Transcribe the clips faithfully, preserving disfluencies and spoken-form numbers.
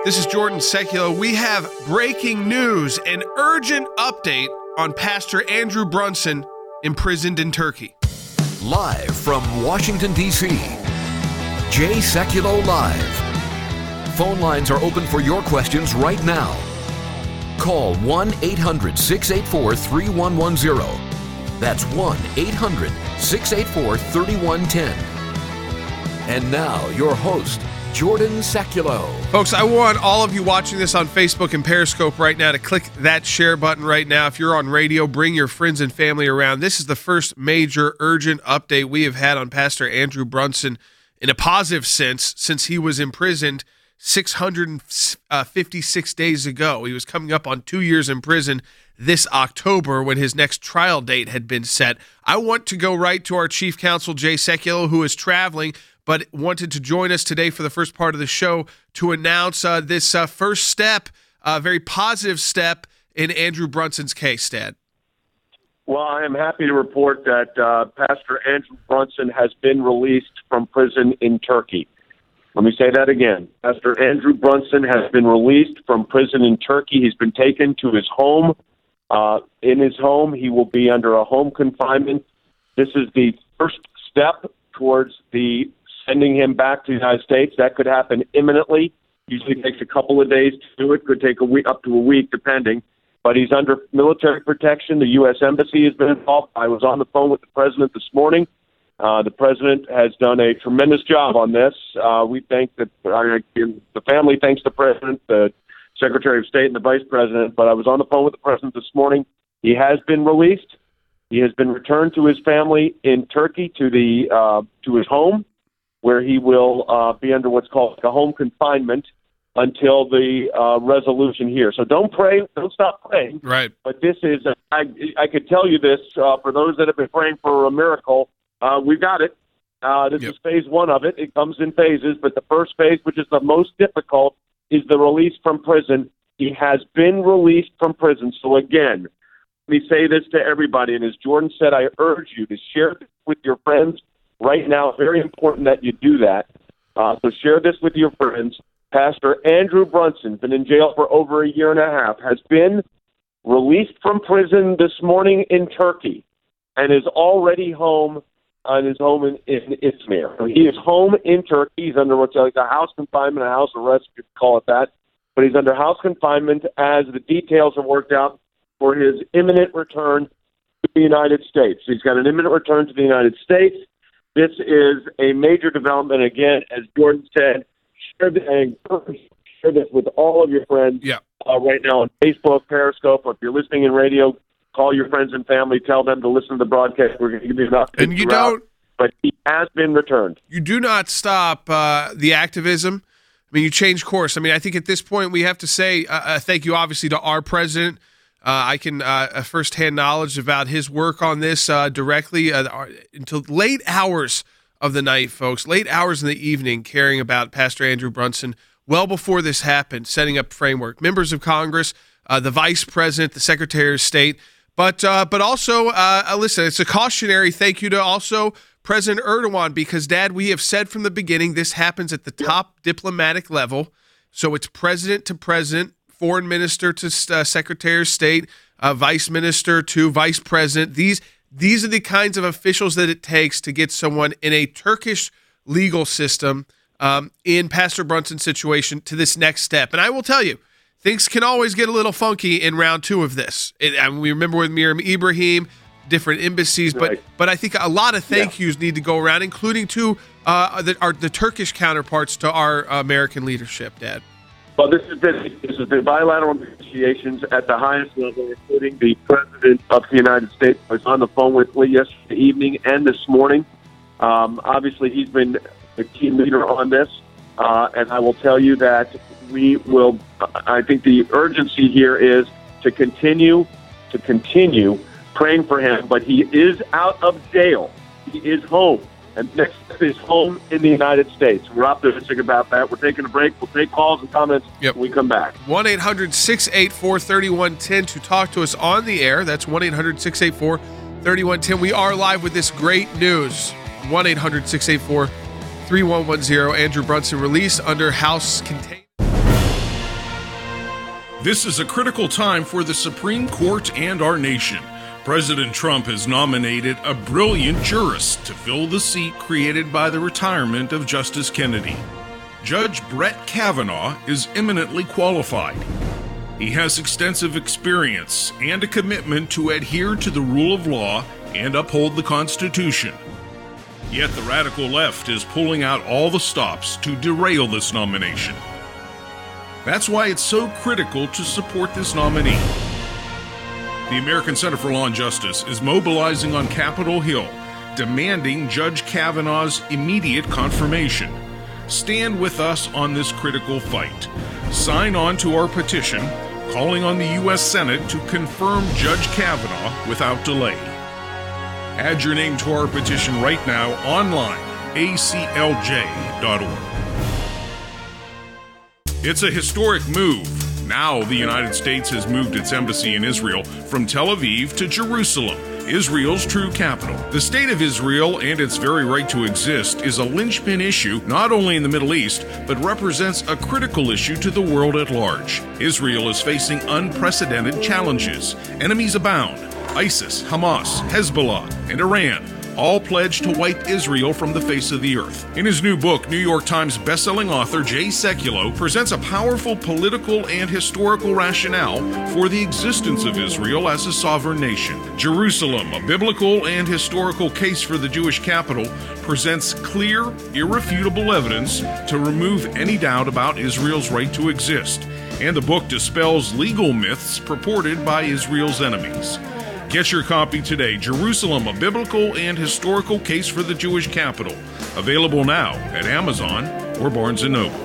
This is Jordan Seculo. We have breaking news, an urgent update on Pastor Andrew Brunson imprisoned in Turkey. Live from Washington, D C, Jay Sekulow Live. Phone lines are open for your questions right now. Call one eight hundred six eight four three one one zero. That's one eight hundred six eight four three one one zero. And now, your host, Jordan Sekulow. Folks, I want all of you watching this on Facebook and Periscope right now to click that share button right now. If you're on radio, bring your friends and family around. This is the first major urgent update we have had on Pastor Andrew Brunson in a positive sense since he was imprisoned six hundred fifty-six days ago. He was coming up on two years in prison this October when his next trial date had been set. I want to go right to our chief counsel, Jay Sekulow, who is traveling, but wanted to join us today for the first part of the show to announce uh, this uh, first step, a uh, very positive step in Andrew Brunson's case, Dad. Well, I am happy to report that uh, Pastor Andrew Brunson has been released from prison in Turkey. Let me say that again. Pastor Andrew Brunson has been released from prison in Turkey. He's been taken to his home. Uh, in his home, he will be under a home confinement. This is the first step towards the sending him back to the United States. That could happen imminently. Usually takes a couple of days to do it. Could take a week, up to a week, depending. But he's under military protection. The U S Embassy has been involved. I was on the phone with the president this morning. Uh, the president has done a tremendous job on this. Uh, we thank the, uh, the family thanks the president, the Secretary of State, and the vice president. But I was on the phone with the president this morning. He has been released. He has been returned to his family in Turkey, to the uh, to his home, where he will uh, be under what's called a home confinement until the uh, resolution here. So don't pray, don't stop praying. Right. But this is, a, I, I could tell you this, uh, for those that have been praying for a miracle, uh, we've got it. Uh, this yep. is phase one of it. It comes in phases, but the first phase, which is the most difficult, is the release from prison. He has been released from prison. So again, let me say this to everybody, and as Jordan said, I urge you to share this with your friends right now. It's very important that you do that. Uh, so share this with your friends. Pastor Andrew Brunson, been in jail for over a year and a half, has been released from prison this morning in Turkey and is already home on his home in, in Izmir. So he is home in Turkey. He's under what's like a house confinement, a house arrest, if you could call it that. But he's under house confinement as the details are worked out for his imminent return to the United States. He's got an imminent return to the United States. This is a major development. Again, as Jordan said, share this, share this with all of your friends yeah. uh, right now on Facebook, Periscope, or if you're listening in radio, call your friends and family, tell them to listen to the broadcast. We're going to give you an update. And you don't, but he has been returned. You do not stop uh, the activism. I mean, you change course. I mean, I think at this point we have to say uh, uh, thank you, obviously, to our president. Uh, I can uh, firsthand knowledge about his work on this uh, directly uh, until late hours of the night, folks, late hours in the evening, caring about Pastor Andrew Brunson well before this happened, setting up framework. Members of Congress, uh, the vice president, the Secretary of State, but uh, but also, uh, listen, it's a cautionary thank you to also President Erdogan, because, Dad, we have said from the beginning this happens at the top diplomatic level, so it's president to president, foreign minister to uh, Secretary of State, uh, vice minister to vice president. These These are the kinds of officials that it takes to get someone in a Turkish legal system um, in Pastor Brunson's situation to this next step. And I will tell you, things can always get a little funky in round two of this. It, I mean, we remember with Miriam Ibrahim, different embassies, right. but but I think a lot of thank yous yeah. need to go around, including to uh, the, our, the Turkish counterparts to our American leadership, Dad. Well, this is the, this is the bilateral negotiations at the highest level, including the President of the United States. I was on the phone with Lee yesterday evening and this morning. Um, obviously, he's been the key leader on this, uh, and I will tell you that we will, I think the urgency here is to continue, to continue praying for him, but he is out of jail. He is home. And next is home in the United States. We're optimistic about that. We're taking a break. We'll take calls and comments yep. when we come back. one eight hundred six eight four three one one zero to talk to us on the air. That's one eight hundred six eight four three one one zero. We are live with this great news. one eight hundred six eight four three one one zero. Andrew Brunson released under house containment. This is a critical time for the Supreme Court and our nation. President Trump has nominated a brilliant jurist to fill the seat created by the retirement of Justice Kennedy. Judge Brett Kavanaugh is eminently qualified. He has extensive experience and a commitment to adhere to the rule of law and uphold the Constitution. Yet the radical left is pulling out all the stops to derail this nomination. That's why it's so critical to support this nominee. The American Center for Law and Justice is mobilizing on Capitol Hill, demanding Judge Kavanaugh's immediate confirmation. Stand with us on this critical fight. Sign on to our petition, calling on the U S Senate to confirm Judge Kavanaugh without delay. Add your name to our petition right now online, A C L J dot org. It's a historic move. Now the United States has moved its embassy in Israel from Tel Aviv to Jerusalem, Israel's true capital. The state of Israel and its very right to exist is a linchpin issue not only in the Middle East, but represents a critical issue to the world at large. Israel is facing unprecedented challenges. Enemies abound. ISIS, Hamas, Hezbollah, and Iran all pledged to wipe Israel from the face of the earth. In his new book, New York Times bestselling author Jay Sekulow presents a powerful political and historical rationale for the existence of Israel as a sovereign nation. Jerusalem, a biblical and historical case for the Jewish capital, presents clear, irrefutable evidence to remove any doubt about Israel's right to exist. And the book dispels legal myths purported by Israel's enemies. Get your copy today, Jerusalem, a biblical and historical case for the Jewish capital. Available now at Amazon or Barnes and Noble.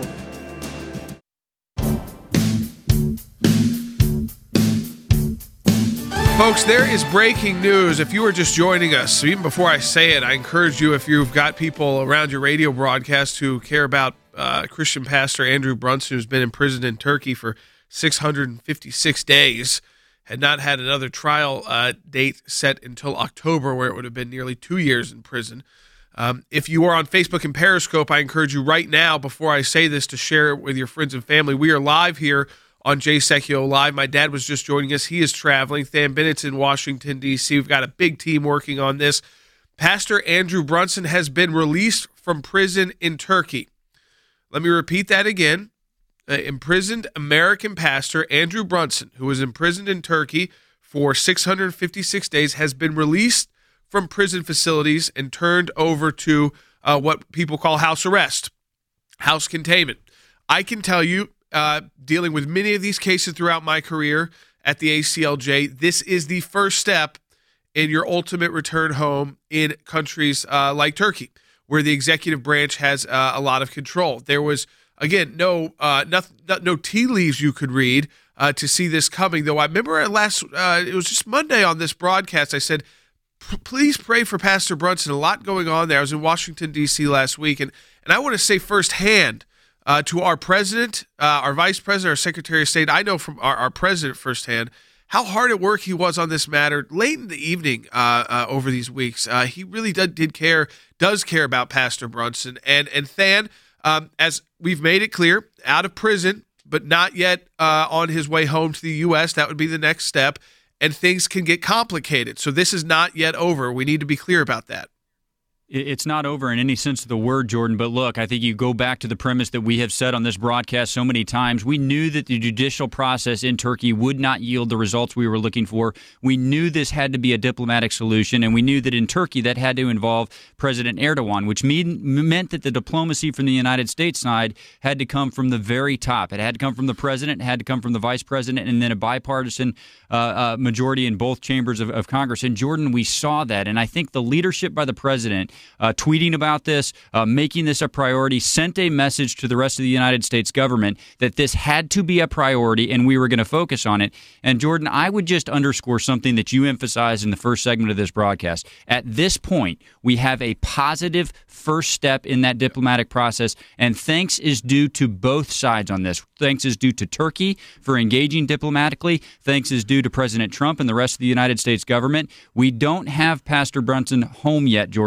Folks, there is breaking news. If you are just joining us, even before I say it, I encourage you, if you've got people around your radio broadcast who care about uh, Christian pastor Andrew Brunson, who's been imprisoned in Turkey for six hundred fifty-six days, had not had another trial uh, date set until October, where it would have been nearly two years in prison. Um, if you are on Facebook and Periscope, I encourage you right now, before I say this, to share it with your friends and family. We are live here on Jay Sekulow Live. My dad was just joining us. He is traveling. Than Bennett's in Washington, D C We've got a big team working on this. Pastor Andrew Brunson has been released from prison in Turkey. Let me repeat that again. Uh, imprisoned American pastor Andrew Brunson, who was imprisoned in Turkey for six hundred fifty-six days, has been released from prison facilities and turned over to uh, what people call house arrest, house containment. I can tell you, uh, dealing with many of these cases throughout my career at the A C L J, this is the first step in your ultimate return home in countries uh, like Turkey, where the executive branch has uh, a lot of control. There was Again, no, uh, no, no tea leaves you could read uh, to see this coming. Though I remember last, uh, it was just Monday on this broadcast, I said, please pray for Pastor Brunson. A lot going on there. I was in Washington, D C last week, and, and I want to say firsthand uh, to our president, uh, our vice president, our secretary of state, I know from our, our president firsthand how hard at work he was on this matter late in the evening uh, uh, over these weeks. Uh, he really did, did care, does care about Pastor Brunson. And, and Than, Um, as we've made it clear, out of prison, but not yet uh, on his way home to the U S. That would be the next step, and things can get complicated. So this is not yet over. We need to be clear about that. It's not over in any sense of the word, Jordan, but look, I think you go back to the premise that we have said on this broadcast so many times. We knew that the judicial process in Turkey would not yield the results we were looking for. We knew this had to be a diplomatic solution, and we knew that in Turkey that had to involve President Erdogan, which mean, meant that the diplomacy from the United States side had to come from the very top. It had to come from the president, it had to come from the vice president, and then a bipartisan uh, uh, majority in both chambers of, of Congress. And Jordan, we saw that, and I think the leadership by the president Uh, tweeting about this, uh, making this a priority, sent a message to the rest of the United States government that this had to be a priority and we were going to focus on it. And Jordan, I would just underscore something that you emphasized in the first segment of this broadcast. At this point, we have a positive first step in that diplomatic process, and thanks is due to both sides on this. Thanks is due to Turkey for engaging diplomatically. Thanks is due to President Trump and the rest of the United States government. We don't have Pastor Brunson home yet, Jordan, so we can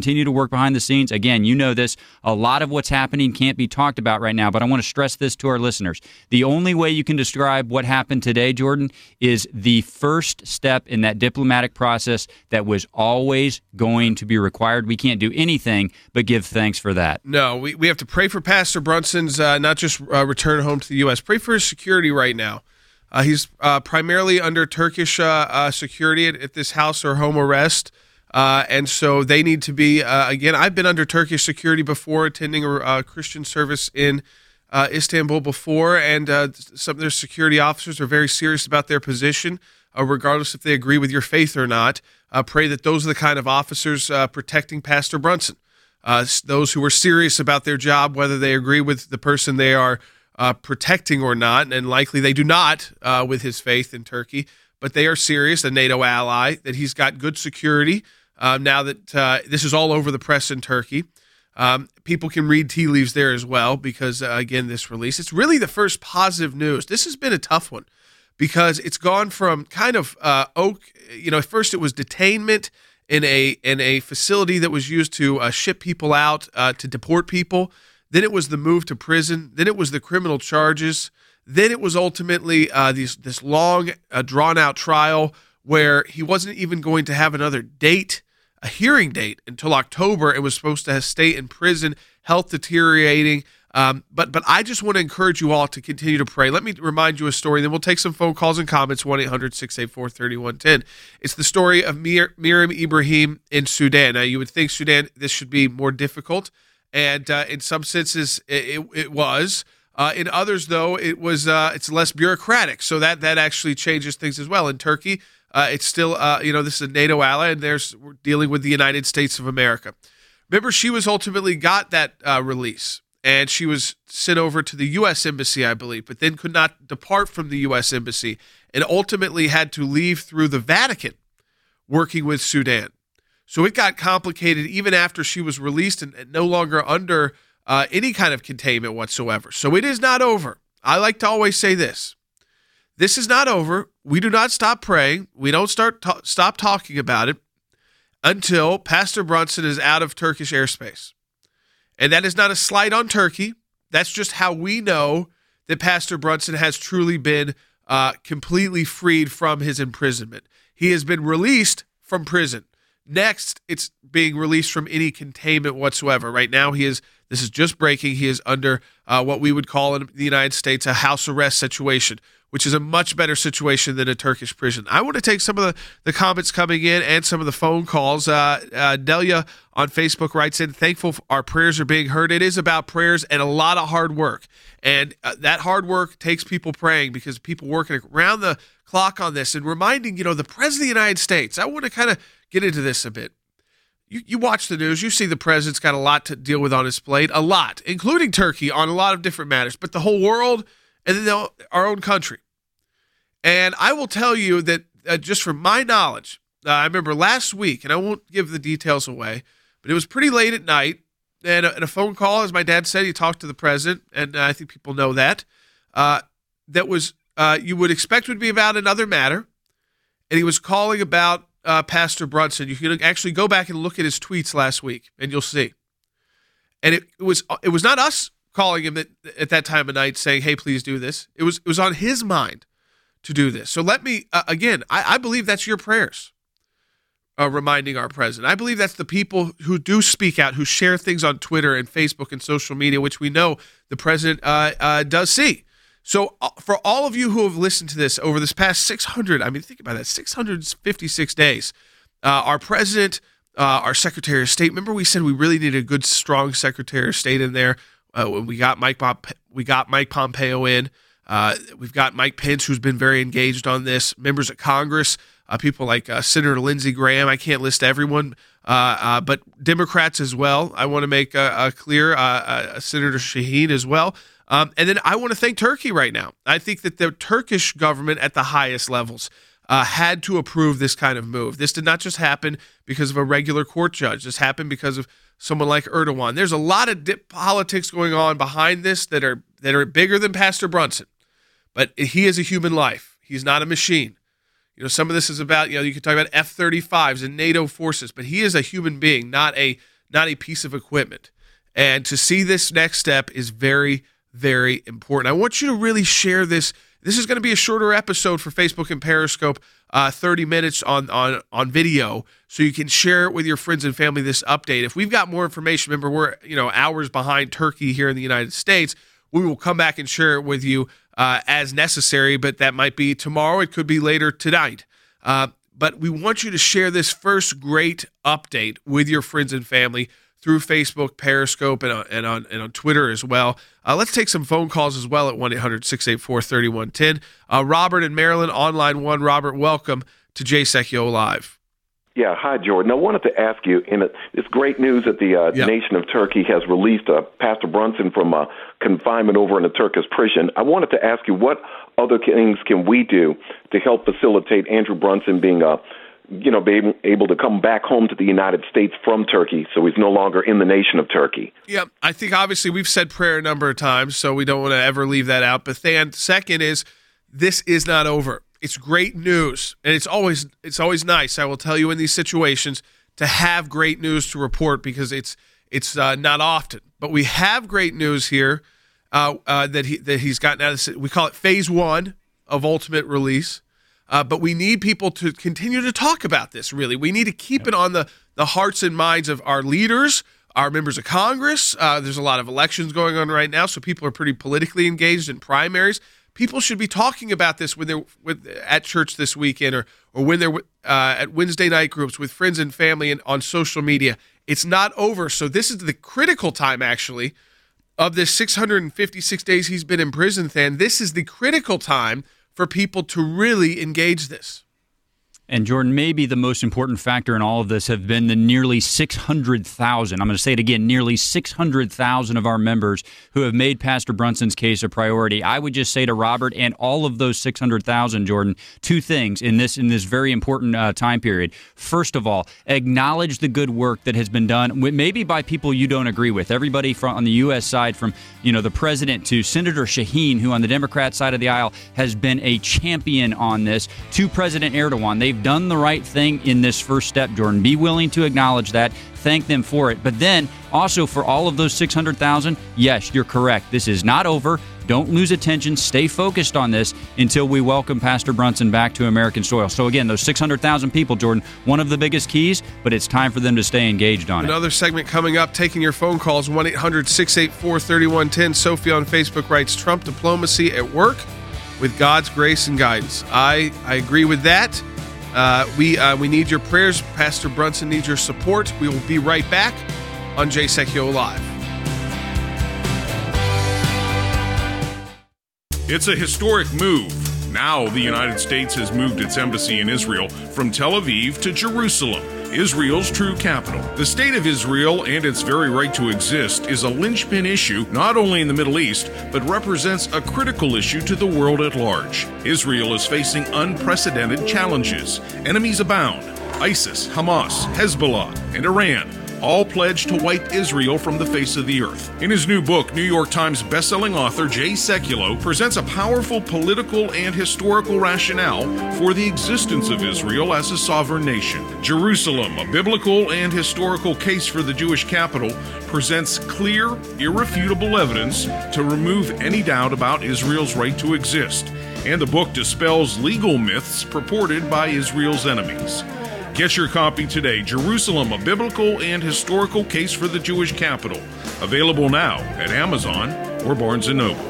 continue to work behind the scenes. Again, you know this. A lot of what's happening can't be talked about right now, but I want to stress this to our listeners. The only way you can describe what happened today, Jordan, is the first step in that diplomatic process that was always going to be required. We can't do anything but give thanks for that. No, we, we have to pray for Pastor Brunson's uh, not just uh, return home to the U S. Pray for his security right now. Uh, he's uh, primarily under Turkish uh, uh, security at, at this house or home arrest, uh, and so they need to be, uh, again, I've been under Turkish security before, attending a uh, Christian service in uh, Istanbul before, and uh, some of their security officers are very serious about their position, uh, regardless if they agree with your faith or not. Uh, pray that those are the kind of officers uh, protecting Pastor Brunson, uh, those who are serious about their job, whether they agree with the person they are Uh, protecting or not, and likely they do not uh, with his faith in Turkey, but they are serious, a NATO ally, that he's got good security uh, now that uh, this is all over the press in Turkey. Um, people can read tea leaves there as well because, uh, again, this release, it's really the first positive news. This has been a tough one because it's gone from kind of uh, oak, you know, at first it was detainment in a, in a facility that was used to uh, ship people out, uh, to deport people. Then it was the move to prison. Then it was the criminal charges. Then it was ultimately uh, these, this long, uh, drawn-out trial where he wasn't even going to have another date, a hearing date, until October, and was supposed to stay in prison, health deteriorating. Um, but but I just want to encourage you all to continue to pray. Let me remind you a story, then we'll take some phone calls and comments, one eight hundred six eight four three one one zero. It's the story of Mir- Miriam Ibrahim in Sudan. Now, you would think Sudan, this should be more difficult. And uh, in some senses, it, it, it was. Uh, in others, though, it was. Uh, it's less bureaucratic, so that that actually changes things as well. In Turkey, uh, it's still, uh, you know, this is a NATO ally, and there's we're dealing with the United States of America. Remember, she was ultimately got that uh, release, and she was sent over to the U S Embassy, I believe, but then could not depart from the U S Embassy, and ultimately had to leave through the Vatican, working with Sudan. So it got complicated even after she was released and, and no longer under uh, any kind of containment whatsoever. So it is not over. I like to always say this. This is not over. We do not stop praying. We don't start ta- stop talking about it until Pastor Brunson is out of Turkish airspace. And that is not a slight on Turkey. That's just how we know that Pastor Brunson has truly been uh, completely freed from his imprisonment. He has been released from prison. Next, it's being released from any containment whatsoever. Right now, he is. This is just breaking. He is under uh, what we would call in the United States a house arrest situation, which is a much better situation than a Turkish prison. I want to take some of the, the comments coming in and some of the phone calls. Uh, uh, Delia on Facebook writes in, thankful our prayers are being heard. It is about prayers and a lot of hard work. And uh, that hard work takes people praying because people working around the clock on this and reminding, you know, the President of the United States. I want to kind of get into this a bit. You, you watch the news, you see the president's got a lot to deal with on his plate, a lot, including Turkey on a lot of different matters, but the whole world and then the, our own country. And I will tell you that uh, just from my knowledge, uh, I remember last week, and I won't give the details away, but it was pretty late at night, and a, and a phone call, as my dad said, he talked to the president, and uh, I think people know that, uh, that was, uh, you would expect would be about another matter, and he was calling about uh, Pastor Brunson. You can actually go back and look at his tweets last week, and you'll see. And it, it was it was not us calling him at, at that time of night saying, hey, please do this. It was, it was on his mind to do this. So let me, uh, again, I, I believe that's your prayers, uh, reminding our president. I believe that's the people who do speak out, who share things on Twitter and Facebook and social media, which we know the president uh, uh, does see. So uh, for all of you who have listened to this over this past six hundred, I mean, think about that, six hundred fifty-six days, uh, our president, uh, our Secretary of State, remember we said we really needed a good, strong Secretary of State in there. Uh, when we got Mike, we got Mike Pompeo in. Uh, we've got Mike Pence, who's been very engaged on this. Members of Congress, uh, people like uh, Senator Lindsey Graham. I can't list everyone, uh, uh, but Democrats as well. I want to make uh, uh, clear, uh, uh, Senator Shaheen as well. Um, and then I want to thank Turkey right now. I think that the Turkish government at the highest levels uh, had to approve this kind of move. This did not just happen because of a regular court judge. This happened because of someone like Erdogan. There's a lot of dip politics going on behind this that are that are bigger than Pastor Brunson. But he is a human life. He's not a machine. You know, some of this is about, you know, you can talk about F thirty-fives and NATO forces, but he is a human being, not a not a piece of equipment. And to see this next step is very, very important. I want you to really share this. This is going to be a shorter episode for Facebook and Periscope, uh, thirty minutes on, on, on video, so you can share it with your friends and family, this update. If we've got more information, remember we're you know hours behind Turkey here in the United States, we will come back and share it with you uh, as necessary, but that might be tomorrow. It could be later tonight. Uh, but we want you to share this first great update with your friends and family through Facebook, Periscope, and on, and on, and on Twitter as well. Uh, let's take some phone calls as well at one eight hundred six eight four three one one zero. Uh, Robert in Maryland, on line one. Robert, welcome to Jay Sekulow Live. Yeah, hi, Jordan. I wanted to ask you, in a, it's great news that the uh, yeah. nation of Turkey has released uh, Pastor Brunson from uh, confinement over in a Turkish prison. I wanted to ask you, what other things can we do to help facilitate Andrew Brunson being uh, you know, be able to come back home to the United States from Turkey, so he's no longer in the nation of Turkey? Yeah, I think obviously we've said prayer a number of times, so we don't want to ever leave that out. But then second is, this is not over. It's great news, and it's always it's always nice, I will tell you, in these situations, to have great news to report, because it's it's uh, not often. But we have great news here uh, uh, that he that he's gotten out of this. We call it phase one of ultimate release. Uh, but we need people to continue to talk about this, really. We need to keep it on the, the hearts and minds of our leaders, our members of Congress. Uh, there's a lot of elections going on right now, so people are pretty politically engaged in primaries. People should be talking about this when they're with, at church this weekend, or or when they're uh, at Wednesday night groups with friends and family and on social media. It's not over. So this is the critical time, actually, of this six hundred fifty-six days he's been in prison, Than. This is the critical time for people to really engage this. And Jordan, maybe the most important factor in all of this have been the nearly six hundred thousand, I'm going to say it again, nearly six hundred thousand of our members who have made Pastor Brunson's case a priority. I would just say to Robert and all of those six hundred thousand, Jordan, two things in this in this very important uh, time period. First of all, acknowledge the good work that has been done, maybe by people you don't agree with. Everybody from on the U S side, from you know the president to Senator Shaheen, who on the Democrat side of the aisle has been a champion on this, to President Erdogan. They've done the right thing in this first step, Jordan. Be willing to acknowledge that. Thank them for it. But then also for all of those six hundred thousand, yes, you're correct. This is not over. Don't lose attention. Stay focused on this until we welcome Pastor Brunson back to American soil. So again, those six hundred thousand people, Jordan, one of the biggest keys, but it's time for them to stay engaged on Another it. Another segment coming up, taking your phone calls, one eight hundred six eight four three one one zero. Sophie on Facebook writes, Trump diplomacy at work with God's grace and guidance. I, I agree with that. Uh, we uh, we need your prayers. Pastor Brunson needs your support. We will be right back on Jay Sekulow Live. It's a historic move. Now the United States has moved its embassy in Israel from Tel Aviv to Jerusalem, Israel's true capital. The state of Israel and its very right to exist is a linchpin issue not only in the Middle East, but represents a critical issue to the world at large. Israel is facing unprecedented challenges. Enemies abound. ISIS, Hamas, Hezbollah, and Iran all pledged to wipe Israel from the face of the earth. In his new book, New York Times bestselling author Jay Sekulow presents a powerful political and historical rationale for the existence of Israel as a sovereign nation. Jerusalem, a biblical and historical case for the Jewish capital, presents clear, irrefutable evidence to remove any doubt about Israel's right to exist. And the book dispels legal myths purported by Israel's enemies. Get your copy today, Jerusalem, a biblical and historical case for the Jewish capital. Available now at Amazon or Barnes and Noble.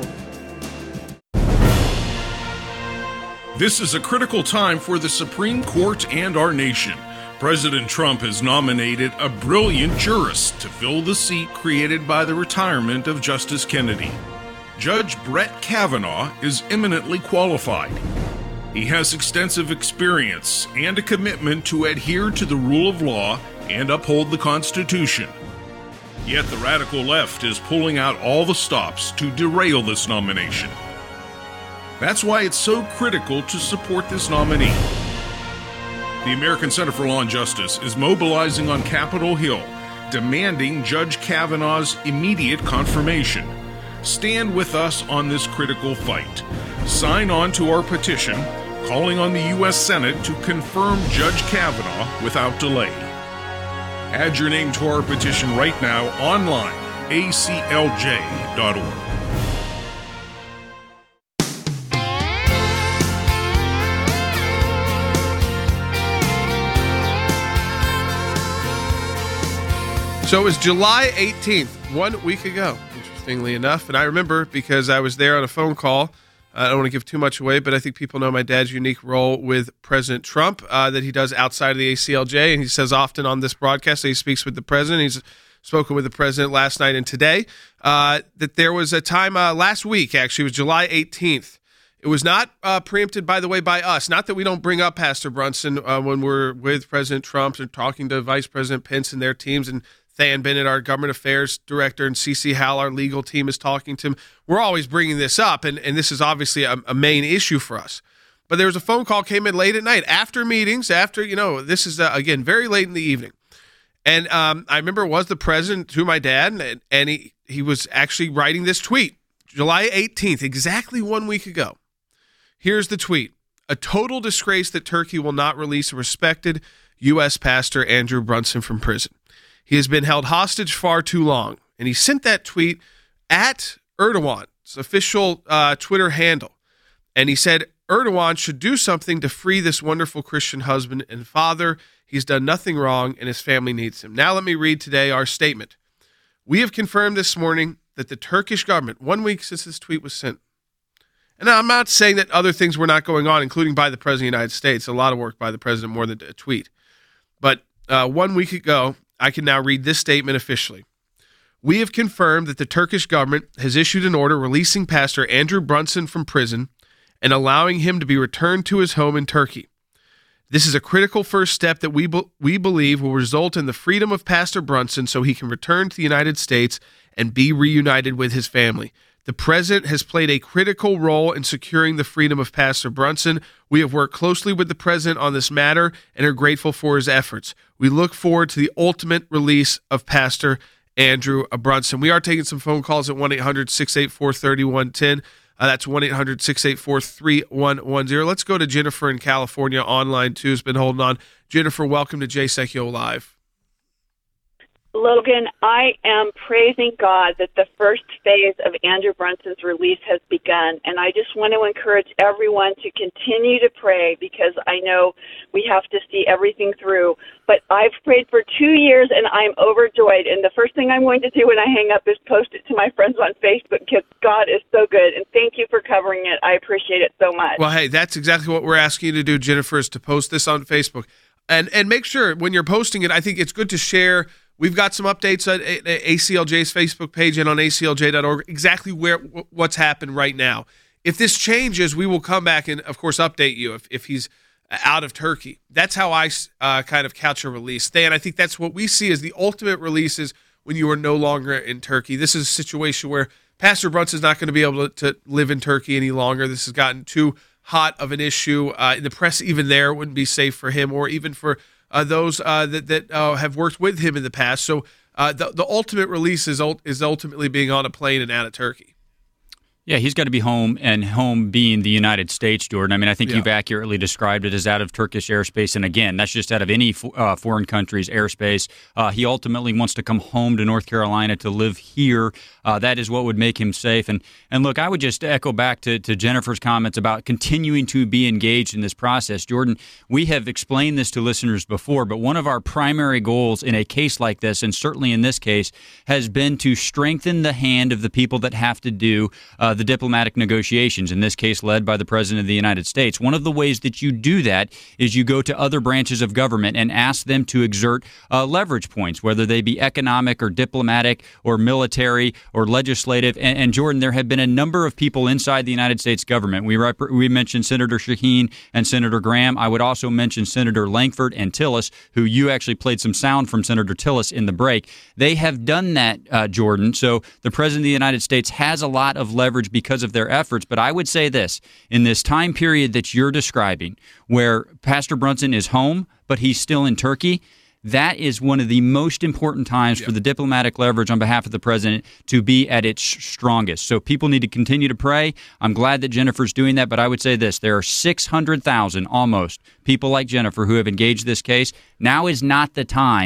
This is a critical time for the Supreme Court and our nation. President Trump has nominated a brilliant jurist to fill the seat created by the retirement of Justice Kennedy. Judge Brett Kavanaugh is eminently qualified. He has extensive experience and a commitment to adhere to the rule of law and uphold the Constitution. Yet the radical left is pulling out all the stops to derail this nomination. That's why it's so critical to support this nominee. The American Center for Law and Justice is mobilizing on Capitol Hill, demanding Judge Kavanaugh's immediate confirmation. Stand with us on this critical fight. Sign on to our petition, calling on the U S Senate to confirm Judge Kavanaugh without delay. Add your name to our petition right now online, A C L J dot org. So it was July eighteenth, one week ago, interestingly enough. And I remember because I was there on a phone call. I don't want to give too much away, but I think people know my dad's unique role with President Trump uh, that he does outside of the A C L J. And he says often on this broadcast that he speaks with the president. He's spoken with the president last night and today. Uh, that there was a time uh, last week, actually, it was July eighteenth. It was not uh, preempted, by the way, by us. Not that we don't bring up Pastor Brunson uh, when we're with President Trump and talking to Vice President Pence and their teams, and Than Bennett, our government affairs director, and Cece Howell, our legal team, is talking to him. We're always bringing this up, and, and this is obviously a, a main issue for us. But there was a phone call came in late at night after meetings, after, you know, this is, uh, again, very late in the evening. And um, I remember it was the president to my dad, and, and he, he was actually writing this tweet, July eighteenth, exactly one week ago. Here's the tweet. A total disgrace that Turkey will not release a respected U S pastor, Andrew Brunson, from prison. He has been held hostage far too long. And he sent that tweet at Erdogan's official uh, Twitter handle. And he said, Erdogan should do something to free this wonderful Christian husband and father. He's done nothing wrong, and his family needs him. Now let me read today our statement. We have confirmed this morning that the Turkish government, one week since this tweet was sent, and I'm not saying that other things were not going on, including by the President of the United States, a lot of work by the President more than a tweet. But uh, one week ago, I can now read this statement officially. We have confirmed that the Turkish government has issued an order releasing Pastor Andrew Brunson from prison and allowing him to be returned to his home in Turkey. This is a critical first step that we be- we believe will result in the freedom of Pastor Brunson so he can return to the United States and be reunited with his family. The President has played a critical role in securing the freedom of Pastor Brunson. We have worked closely with the President on this matter and are grateful for his efforts. We look forward to the ultimate release of Pastor Andrew Brunson. We are taking some phone calls at one eight hundred six eight four three one one zero. Uh, that's one eight hundred six eight four three one one zero. Let's go to Jennifer in California online, too, who's been holding on. Jennifer, welcome to Jay Sekulow Live. Logan, I am praising God that the first phase of Andrew Brunson's release has begun, and I just want to encourage everyone to continue to pray because I know we have to see everything through. But I've prayed for two years, and I'm overjoyed, and the first thing I'm going to do when I hang up is post it to my friends on Facebook because God is so good, and thank you for covering it. I appreciate it so much. Well, hey, that's exactly what we're asking you to do, Jennifer, is to post this on Facebook. And, and make sure when you're posting it, I think it's good to share. We've got some updates at A C L J's Facebook page and on A C L J dot org, exactly where what's happened right now. If this changes, we will come back and, of course, update you if, if he's out of Turkey. That's how I uh, kind of couch a release. Dan, I think that's what we see as the ultimate release is when you are no longer in Turkey. This is a situation where Pastor Brunson's not going to be able to, to live in Turkey any longer. This has gotten too hot of an issue. Uh, the press even there wouldn't be safe for him or even for Uh, those uh, that that uh, have worked with him in the past. So uh, the the ultimate release is is ultimately being on a plane and out of Turkey. Yeah, he's got to be home, and home being the United States, Jordan. I mean, I think yeah. you've accurately described it as out of Turkish airspace, and again, that's just out of any uh, foreign country's airspace. Uh, he ultimately wants to come home to North Carolina to live here. Uh, that is what would make him safe. And and look, I would just echo back to, to Jennifer's comments about continuing to be engaged in this process. Jordan, we have explained this to listeners before, but one of our primary goals in a case like this, and certainly in this case, has been to strengthen the hand of the people that have to do uh, the diplomatic negotiations, in this case led by the President of the United States. One of the ways that you do that is you go to other branches of government and ask them to exert uh, leverage points, whether they be economic or diplomatic or military or legislative. And, and Jordan, there have been a number of people inside the United States government. We, rep- we mentioned Senator Shaheen and Senator Graham. I would also mention Senator Lankford and Tillis, who you actually played some sound from Senator Tillis in the break. They have done that, uh, Jordan. So the President of the United States has a lot of leverage because of their efforts. But I would say this, in this time period that you're describing, where Pastor Brunson is home, but he's still in Turkey, that is one of the most important times yep. for the diplomatic leverage on behalf of the president to be at its strongest. So people need to continue to pray. I'm glad that Jennifer's doing that, but I would say this, there are six hundred thousand almost people like Jennifer who have engaged this case. Now is not the time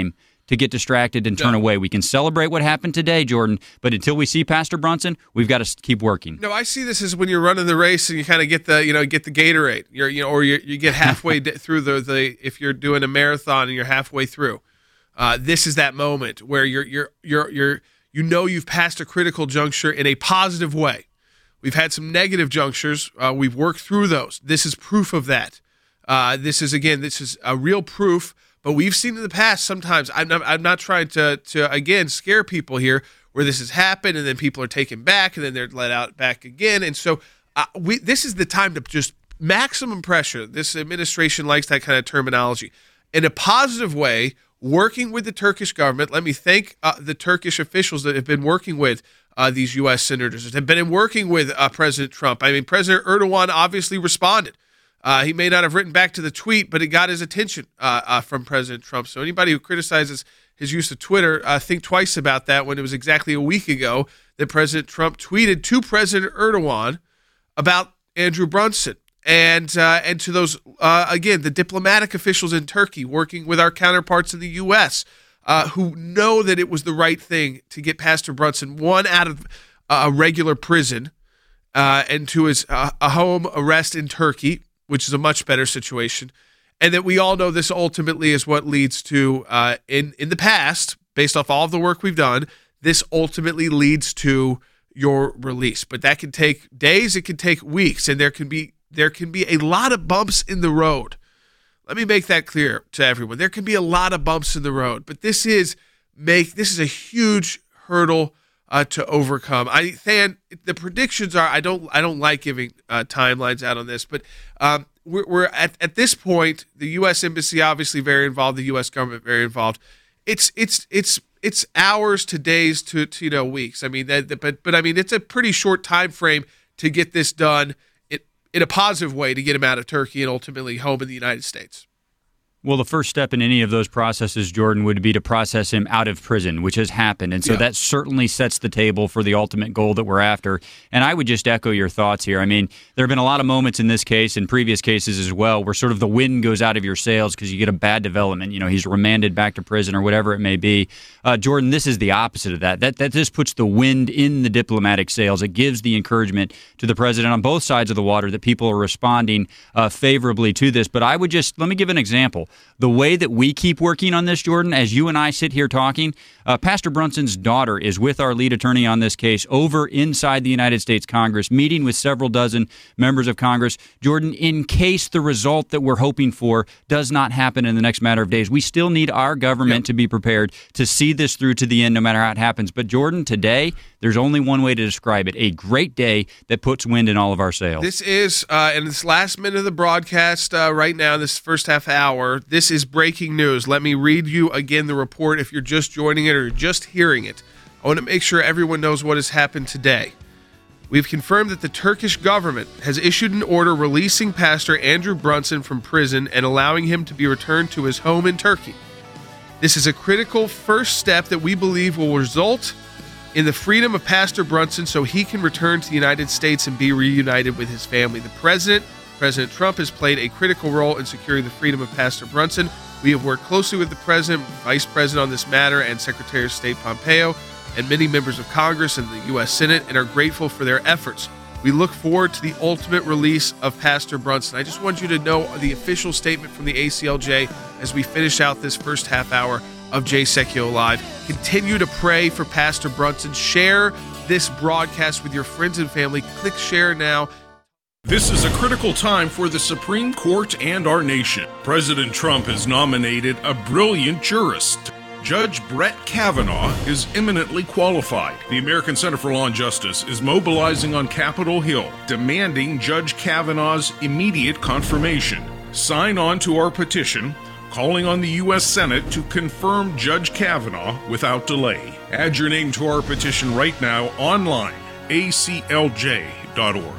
to get distracted and turn No. away. We can celebrate what happened today, Jordan, but until we see Pastor Brunson, we've got to keep working. No, I see this as when you're running the race and you kind of get the, you know, get the Gatorade. You're, you know, or you you get halfway d- through the, the if you're doing a marathon and you're halfway through. Uh, this is that moment where you're you're you're you're you know you've passed a critical juncture in a positive way. We've had some negative junctures. Uh, we've worked through those. This is proof of that. Uh, this is again, this is a real proof. But we've seen in the past sometimes. I'm not, I'm not trying to to again scare people here, where this has happened and then people are taken back and then they're let out back again. And so uh, we this is the time to just maximum pressure. This administration likes that kind of terminology in a positive way. Working with the Turkish government. Let me thank uh, the Turkish officials that have been working with uh, these U S senators, that have been working with uh, President Trump. I mean, President Erdogan obviously responded. Uh, he may not have written back to the tweet, but it got his attention uh, uh, from President Trump. So anybody who criticizes his use of Twitter, uh, think twice about that, when it was exactly a week ago that President Trump tweeted to President Erdogan about Andrew Brunson. And uh, and to those, uh, again, the diplomatic officials in Turkey working with our counterparts in the U S uh, who know that it was the right thing to get Pastor Brunson, one, out of a regular prison uh, and to his uh, a home arrest in Turkey, which is a much better situation. And that we all know this ultimately is what leads to, uh, in, in the past, based off all of the work we've done, this ultimately leads to your release. But that can take days, it can take weeks, and there can be There can be a lot of bumps in the road. Let me make that clear to everyone. There can be a lot of bumps in the road, but this is make this is a huge hurdle uh, to overcome. I Than, the predictions are. I don't. I don't like giving uh, timelines out on this, but um, we're, we're at at this point. The U S Embassy obviously very involved. The U S government very involved. It's it's it's it's hours to days to, to you know weeks. I mean, that, but but I mean, it's a pretty short time frame to get this done in a positive way, to get him out of Turkey and ultimately home in the United States. Well, the first step in any of those processes, Jordan, would be to process him out of prison, which has happened. And so yeah. that certainly sets the table for the ultimate goal that we're after. And I would just echo your thoughts here. I mean, there have been a lot of moments in this case and previous cases as well where sort of the wind goes out of your sails because you get a bad development. You know, he's remanded back to prison or whatever it may be. Uh, Jordan, this is the opposite of that. That that just puts the wind in the diplomatic sails. It gives the encouragement to the president on both sides of the water that people are responding uh, favorably to this. But I would just, let me give an example. The way that we keep working on this, Jordan, as you and I sit here talking, uh, Pastor Brunson's daughter is with our lead attorney on this case over inside the United States Congress, meeting with several dozen members of Congress. Jordan, in case the result that we're hoping for does not happen in the next matter of days, we still need our government yep. to be prepared to see this through to the end no matter how it happens. But Jordan, today, there's only one way to describe it, a great day that puts wind in all of our sails. This is, uh, in this last minute of the broadcast uh, right now, this first half hour, this is breaking news. Let me read you again the report if you're just joining it or just hearing it. I want to make sure everyone knows what has happened today. We've confirmed that the Turkish government has issued an order releasing Pastor Andrew Brunson from prison and allowing him to be returned to his home in Turkey. This is a critical first step that we believe will result in the freedom of Pastor Brunson so he can return to the United States and be reunited with his family. The president, President Trump, has played a critical role in securing the freedom of Pastor Brunson. We have worked closely with the president, vice president on this matter, and Secretary of State Pompeo, and many members of Congress and the U S Senate, and are grateful for their efforts. We look forward to the ultimate release of Pastor Brunson. I just want you to know the official statement from the A C L J as we finish out this first half hour of Jay Sekulow Live. Continue to pray for Pastor Brunson. Share this broadcast with your friends and family. Click share now. This is a critical time for the Supreme Court and our nation. President Trump has nominated a brilliant jurist. Judge Brett Kavanaugh is eminently qualified. The American Center for Law and Justice is mobilizing on Capitol Hill, demanding Judge Kavanaugh's immediate confirmation. Sign on to our petition, calling on the U S Senate to confirm Judge Kavanaugh without delay. Add your name to our petition right now online, A C L J dot org.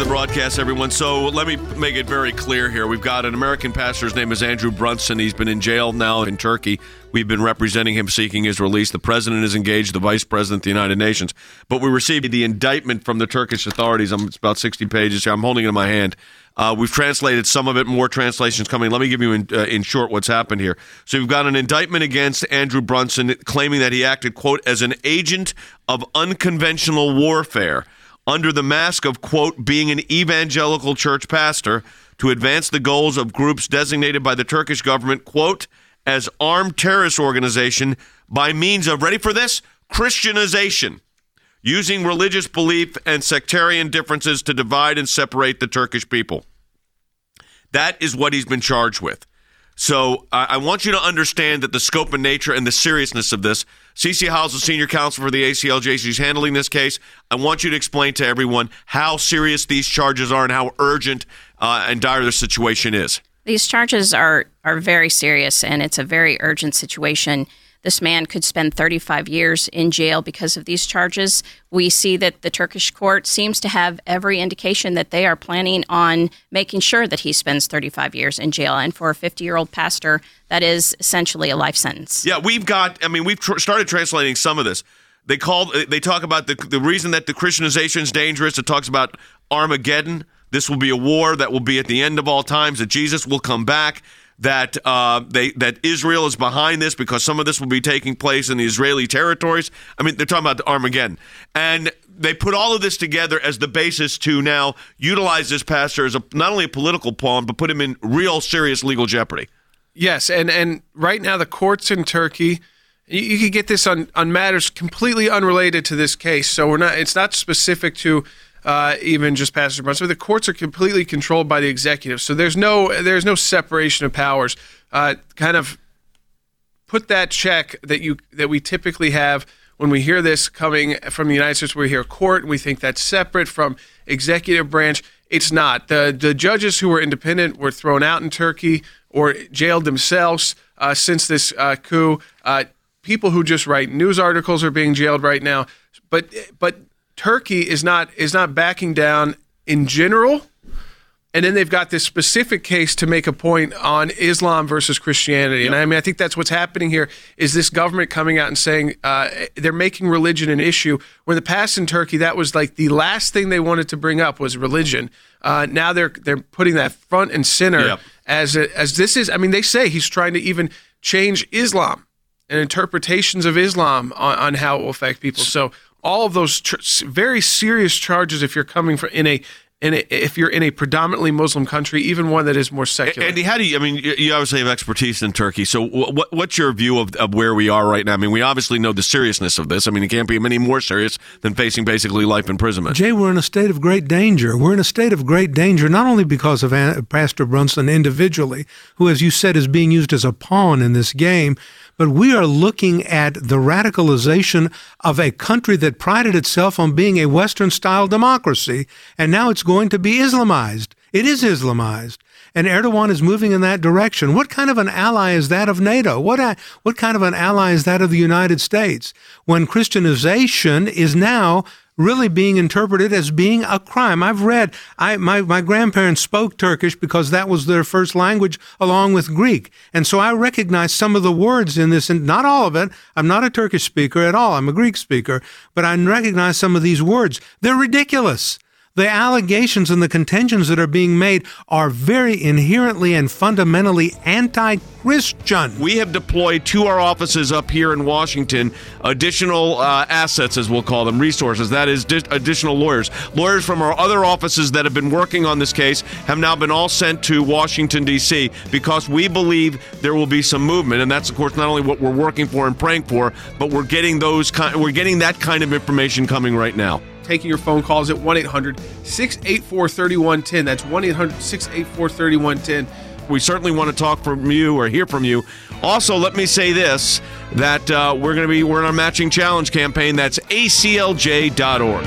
the broadcast, everyone. So let me make it very clear here. We've got an American pastor. His name is Andrew Brunson. He's been in jail now in Turkey. We've been representing him, seeking his release. The president is engaged, the vice president of the United Nations. But we received the indictment from the Turkish authorities. It's about sixty pages here. I'm holding it in my hand. Uh, we've translated some of it, more translations coming. Let me give you in, uh, in short what's happened here. So you've got an indictment against Andrew Brunson claiming that he acted, quote, as an agent of unconventional warfare under the mask of, quote, being an evangelical church pastor to advance the goals of groups designated by the Turkish government, quote, as armed terrorist organization by means of, ready for this, Christianization, using religious belief and sectarian differences to divide and separate the Turkish people. That is what he's been charged with. So uh, I want you to understand that the scope and nature and the seriousness of this. Cece Howes, the senior counsel for the A C L J, she's handling this case. I want you to explain to everyone how serious these charges are and how urgent uh, and dire the situation is. These charges are, are very serious, and it's a very urgent situation. This man could spend thirty-five years in jail because of these charges. We see that the Turkish court seems to have every indication that they are planning on making sure that he spends thirty-five years in jail. And for a fifty-year-old pastor, that is essentially a life sentence. Yeah, we've got, I mean, we've tr- started translating some of this. They call, they talk about the, the reason that the Christianization is dangerous. It talks about Armageddon. This will be a war that will be at the end of all times, that Jesus will come back. That uh, they that Israel is behind this because some of this will be taking place in the Israeli territories. I mean, they're talking about Armageddon. And they put all of this together as the basis to now utilize this pastor as a, not only a political pawn, but put him in real serious legal jeopardy. Yes, and, and right now the courts in Turkey, you, you could get this on, on matters completely unrelated to this case. So we're not. It's not specific to Uh, even just Pastor Brunson. The courts are completely controlled by the executive, so there's no there's no separation of powers. Uh, kind of put that check that you that we typically have when we hear this coming from the United States. We hear court, and we think that's separate from executive branch. It's not. The the judges who were independent were thrown out in Turkey or jailed themselves uh, since this uh, coup. Uh, people who just write news articles are being jailed right now. But but. Turkey is not is not backing down in general, and then they've got this specific case to make a point on Islam versus Christianity. Yep. And I mean, I think that's what's happening here is this government coming out and saying uh, they're making religion an issue. Where in the past in Turkey, that was like the last thing they wanted to bring up was religion. Uh, now they're they're putting that front and center yep. as a, as this is. I mean, they say he's trying to even change Islam and interpretations of Islam on, on how it will affect people. So. All of those tr- very serious charges if you're coming from in a in a, if you're in a predominantly Muslim country, even one that is more secular. Andy, how do you? I mean, you obviously have expertise in Turkey. So, what what's your view of, of where we are right now? I mean, we obviously know the seriousness of this. I mean, it can't be any more serious than facing basically life imprisonment. Jay, we're in a state of great danger. We're in a state of great danger, not only because of Pastor Brunson individually, who, as you said, is being used as a pawn in this game, but we are looking at the radicalization of a country that prided itself on being a Western-style democracy, and now it's going to be Islamized. It is Islamized. And Erdogan is moving in that direction. What kind of an ally is that of NATO? What a, what kind of an ally is that of the United States? When Christianization is now really being interpreted as being a crime. I've read, I, my, my grandparents spoke Turkish because that was their first language along with Greek. And so I recognize some of the words in this, and not all of it. I'm not a Turkish speaker at all. I'm a Greek speaker. But I recognize some of these words. They're ridiculous. The allegations and the contentions that are being made are very inherently and fundamentally anti-Christian. We have deployed to our offices up here in Washington additional uh, assets, as we'll call them, resources. That is di- additional lawyers. Lawyers from our other offices that have been working on this case have now been all sent to Washington, D C because we believe there will be some movement. And that's, of course, not only what we're working for and praying for, but we're getting those ki- we're getting that kind of information coming right now. Taking your phone calls at one eight hundred six eight four three one one zero. That's one eight hundred six eight four three one one zero. We certainly want to talk from you or hear from you. Also, let me say this, that uh, we're going to be, we're in our matching challenge campaign. That's A C L J dot org.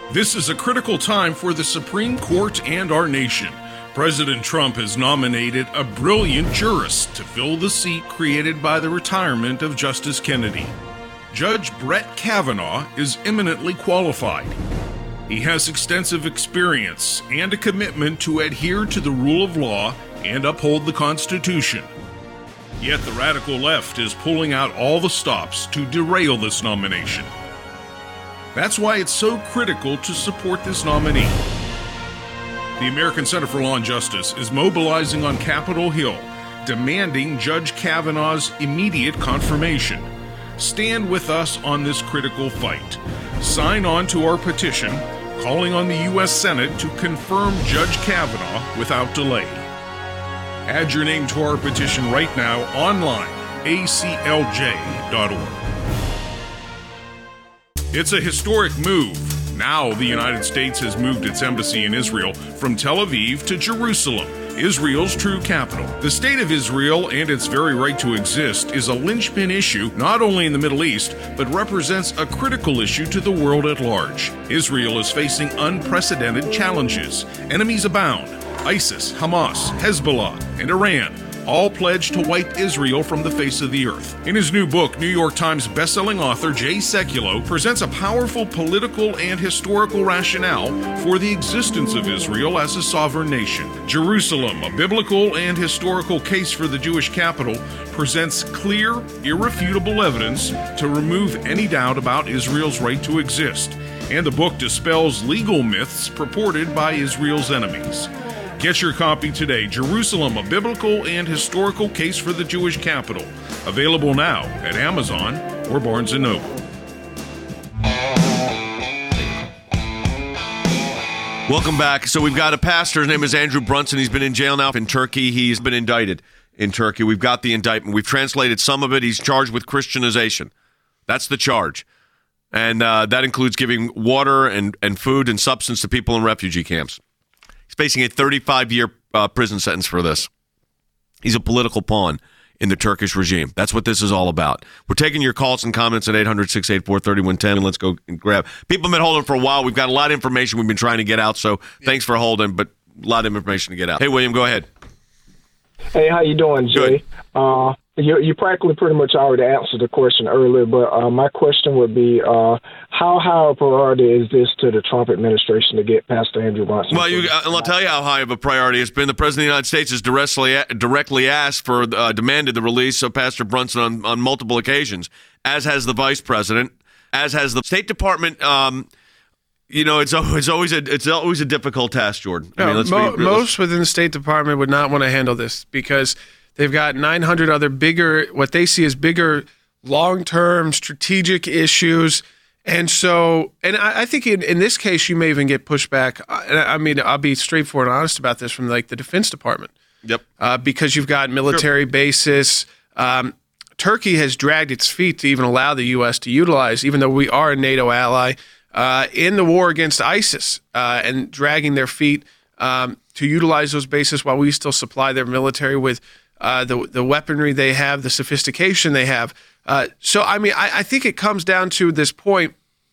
This is a critical time for the Supreme Court and our nation. President Trump has nominated a brilliant jurist to fill the seat created by the retirement of Justice Kennedy. Judge Brett Kavanaugh is eminently qualified. He has extensive experience and a commitment to adhere to the rule of law and uphold the Constitution. Yet the radical left is pulling out all the stops to derail this nomination. That's why it's so critical to support this nominee. The American Center for Law and Justice is mobilizing on Capitol Hill, demanding Judge Kavanaugh's immediate confirmation. Stand with us on this critical fight. Sign on to our petition, calling on the U S Senate to confirm Judge Kavanaugh without delay. Add your name to our petition right now online, A C L J dot org. It's a historic move. Now the United States has moved its embassy in Israel from Tel Aviv to Jerusalem, Israel's true capital. The state of Israel and its very right to exist is a linchpin issue not only in the Middle East, but represents a critical issue to the world at large. Israel is facing unprecedented challenges. Enemies abound. ISIS, Hamas, Hezbollah, and Iran all pledged to wipe Israel from the face of the earth. In his new book, New York Times bestselling author Jay Sekulow presents a powerful political and historical rationale for the existence of Israel as a sovereign nation. Jerusalem, a biblical and historical case for the Jewish capital, presents clear, irrefutable evidence to remove any doubt about Israel's right to exist. And the book dispels legal myths purported by Israel's enemies. Get your copy today, Jerusalem, a biblical and historical case for the Jewish capital. Available now at Amazon or Barnes and Noble. Welcome back. So we've got a pastor. His name is Andrew Brunson. He's been in jail now in Turkey. He's been indicted in Turkey. We've got the indictment. We've translated some of it. He's charged with Christianization. That's the charge. And uh, that includes giving water and, and food and substance to people in refugee camps. He's facing a thirty-five year uh, prison sentence for this. He's a political pawn in the Turkish regime. That's what this is all about. We're taking your calls and comments at eight hundred, six eight four, three one one zero, and let's go and grab. People have been holding for a while. We've got a lot of information we've been trying to get out, so thanks for holding, but a lot of information to get out. Hey, William, go ahead. Hey, how you doing, Jay? Uh, you, you practically pretty much already answered the question earlier, but uh, my question would be, uh, how high a priority is this to the Trump administration to get Pastor Andrew Brunson? Well, you, I'll tell you how high of a priority it's been. The President of the United States has directly, directly asked for, uh, demanded the release of Pastor Brunson on, on multiple occasions, as has the Vice President, as has the State Department. Um, You know, it's always, always a it's always a difficult task, Jordan. I no, mean, let's mo- be, most within the State Department would not want to handle this because they've got nine hundred other bigger, what they see as bigger, long-term strategic issues. And so, and I, I think in, in this case, you may even get pushback. I, I mean, I'll be straightforward and honest about this from like the Defense Department. Yep. Uh, because you've got military sure. bases. Um, Turkey has dragged its feet to even allow the U S to utilize, even though we are a NATO ally, uh, in the war against ISIS, uh, and dragging their feet um, to utilize those bases while we still supply their military with uh, the the weaponry they have, the sophistication they have. Uh, so, I mean, I, I think it comes down to this point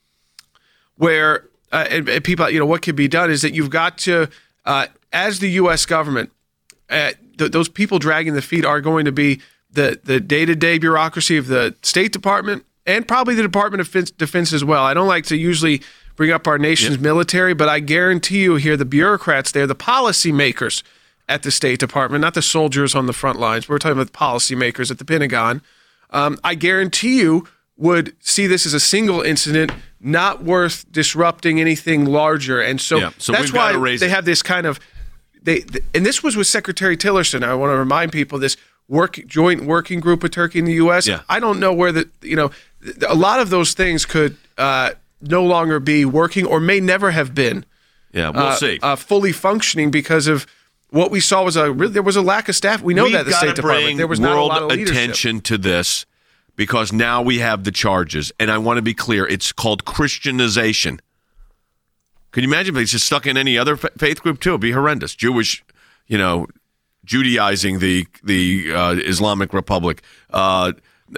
where uh, and, and people, you know, what could be done is that you've got to, uh, as the U S government, uh, th- those people dragging the feet are going to be the the day-to-day bureaucracy of the State Department and probably the Department of Defense, Defense as well. I don't like to usually bring up our nation's yep. military, but I guarantee you here, the bureaucrats there, the policymakers at the State Department, not the soldiers on the front lines. We're talking about the policymakers at the Pentagon. Um, I guarantee you would see this as a single incident, not worth disrupting anything larger. And so, yeah, so that's why they it. have this kind of, they, and this was with Secretary Tillerson. I want to remind people this work joint working group with Turkey and the U S. Yeah. I don't know where the, you know, a lot of those things could uh, no longer be working or may never have been. Yeah, we'll uh, see. Uh, fully functioning because of what we saw was a there was a lack of staff. We know We've that the State Department there was not a lot of leadership. Attention to this because now we have the charges, and I want to be clear. It's called Christianization. Can you imagine if it's just stuck in any other faith group too? It'd be horrendous. Jewish, you know, Judaizing the the uh, Islamic Republic, uh,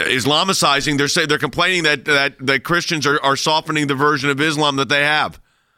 Islamicizing. They're saying they're complaining that that that Christians are, are softening the version of Islam that they have.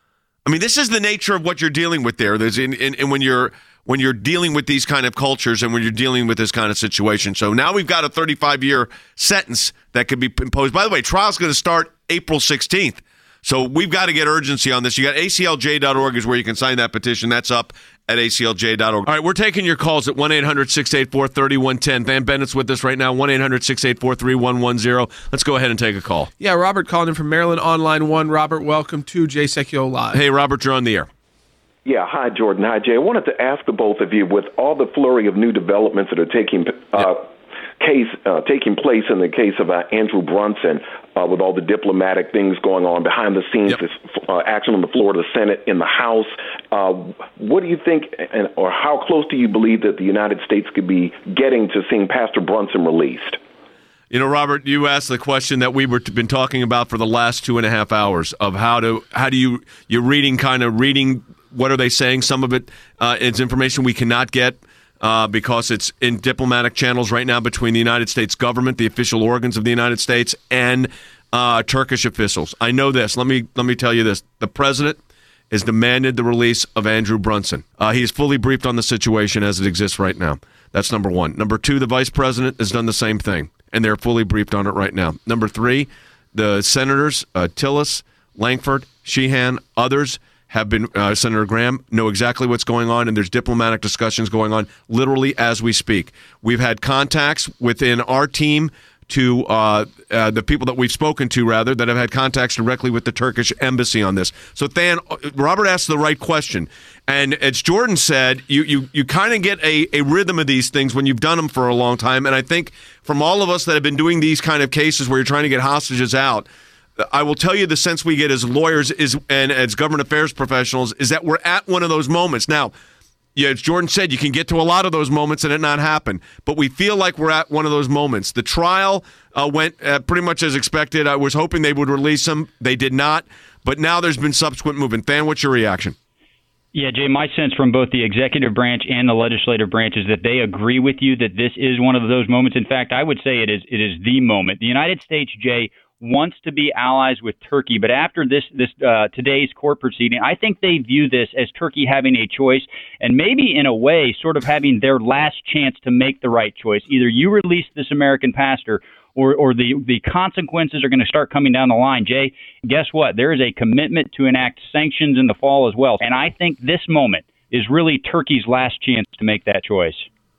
I mean, this is the nature of what you're dealing with there. There's in, in, in when you're when you're dealing with these kind of cultures and when you're dealing with this kind of situation. So now we've got a thirty-five year sentence that could be imposed. By the way, trial's going to start April sixteenth. So we've got to get urgency on this. You got A C L J dot org is where you can sign that petition. That's up at A C L J dot org. All right, we're taking your calls at one eight hundred six eight four three one one zero. Dan Bennett's with us right now, one eight hundred six eight four three one one zero. Let's go ahead and take a call. Yeah, Robert calling in from Maryland on line one. Robert, welcome to Jay Sekulow Live. Hey, Robert, you're on the air. Yeah, hi, Jordan. Hi, Jay. I wanted to ask the both of you, with all the flurry of new developments that are taking uh, case uh, taking place in the case of uh, Andrew Brunson, uh, with all the diplomatic things going on behind the scenes, yep. this uh, action on the floor of the Senate, in the House, uh, what do you think, and, or how close do you believe that the United States could be getting to seeing Pastor Brunson released? You know, Robert, you asked the question that we were been talking about for the last two and a half hours of how to how do you you're reading kind of reading what are they saying? Some of it uh, is information we cannot get uh, because it's in diplomatic channels right now between the United States government, the official organs of the United States, and uh, Turkish officials. I know this. Let me let me tell you this: the president has demanded the release of Andrew Brunson. Uh, he is fully briefed on the situation as it exists right now. That's number one. Number two, the vice president has done the same thing, and they're fully briefed on it right now. Number three, the senators, uh, Tillis, Langford, Sheehan, others have been, uh, Senator Graham, know exactly what's going on, and there's diplomatic discussions going on literally as we speak. We've had contacts within our team to uh, uh, the people that we've spoken to, rather, that have had contacts directly with the Turkish embassy on this. So, Than, Robert asked the right question. And as Jordan said, you you, you kind of get a, a rhythm of these things when you've done them for a long time. And I think from all of us that have been doing these kind of cases where you're trying to get hostages out, I will tell you the sense we get as lawyers is and as government affairs professionals is that we're at one of those moments. Now, yeah, as Jordan said, you can get to a lot of those moments and it not happen. But we feel like we're at one of those moments. The trial uh, went uh, pretty much as expected. I was hoping they would release him. They did not. But now there's been subsequent movement. Than, what's your reaction? Yeah, Jay, my sense from both the executive branch and the legislative branch is that they agree with you that this is one of those moments. In fact, I would say it is it is the moment. The United States, Jay, wants to be allies with Turkey, but after this this uh, today's court proceeding, I think they view this as Turkey having a choice and maybe in a way sort of having their last chance to make the right choice. Either you release this American pastor or, or the, the consequences are going to start coming down the line. Jay, guess what? There is a commitment to enact sanctions in the fall as well, and I think this moment is really Turkey's last chance to make that choice.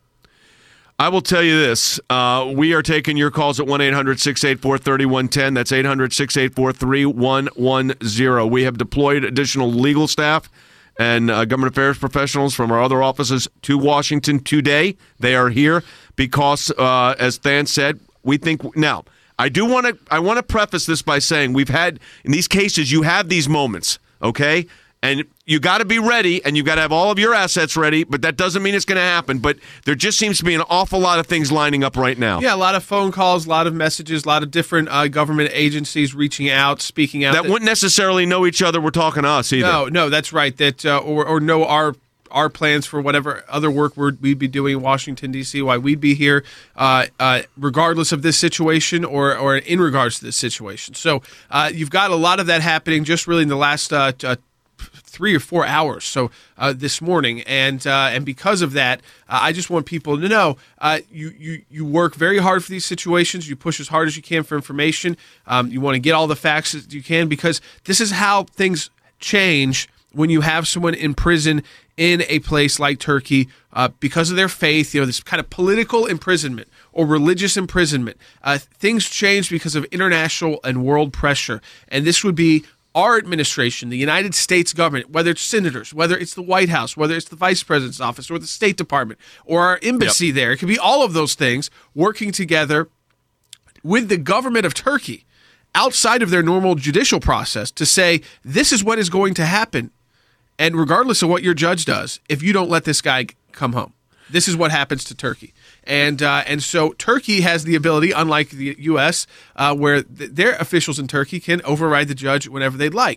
I will tell you this. Uh, we are taking your calls at one eight hundred six eight four three one one zero. That's eight hundred six eight four three one one zero. We have deployed additional legal staff and uh, government affairs professionals from our other offices to Washington today. They are here because, uh, as Than said, we think now. I do want to. I want to preface this by saying we've had in these cases. You have these moments, okay? And you got to be ready, and you got to have all of your assets ready, but that doesn't mean it's going to happen. But there just seems to be an awful lot of things lining up right now. Yeah, a lot of phone calls, a lot of messages, a lot of different uh, government agencies reaching out, speaking out. That, that wouldn't necessarily know each other. We're talking to us either. No, no, that's right. That uh, or, or know our our plans for whatever other work we're, we'd be doing in Washington, D C, why we'd be here, uh, uh, regardless of this situation or, or in regards to this situation. So uh, you've got a lot of that happening just really in the last uh, uh three or four hours so uh, this morning, and uh, and because of that, uh, I just want people to know uh, you, you you work very hard for these situations. You push as hard as you can for information. Um, you want to get all the facts that you can, because this is how things change when you have someone in prison in a place like Turkey uh, because of their faith. You know, this kind of political imprisonment or religious imprisonment. Uh, things change because of international and world pressure, and this would be our administration, the United States government, whether it's senators, whether it's the White House, whether it's the Vice President's office or the State Department or our embassy yep. there. It could be all of those things working together with the government of Turkey outside of their normal judicial process to say, this is what is going to happen. And regardless of what your judge does, if you don't let this guy come home, this is what happens to Turkey. And uh, and so Turkey has the ability, unlike the U S, uh, where th- their officials in Turkey can override the judge whenever they'd like.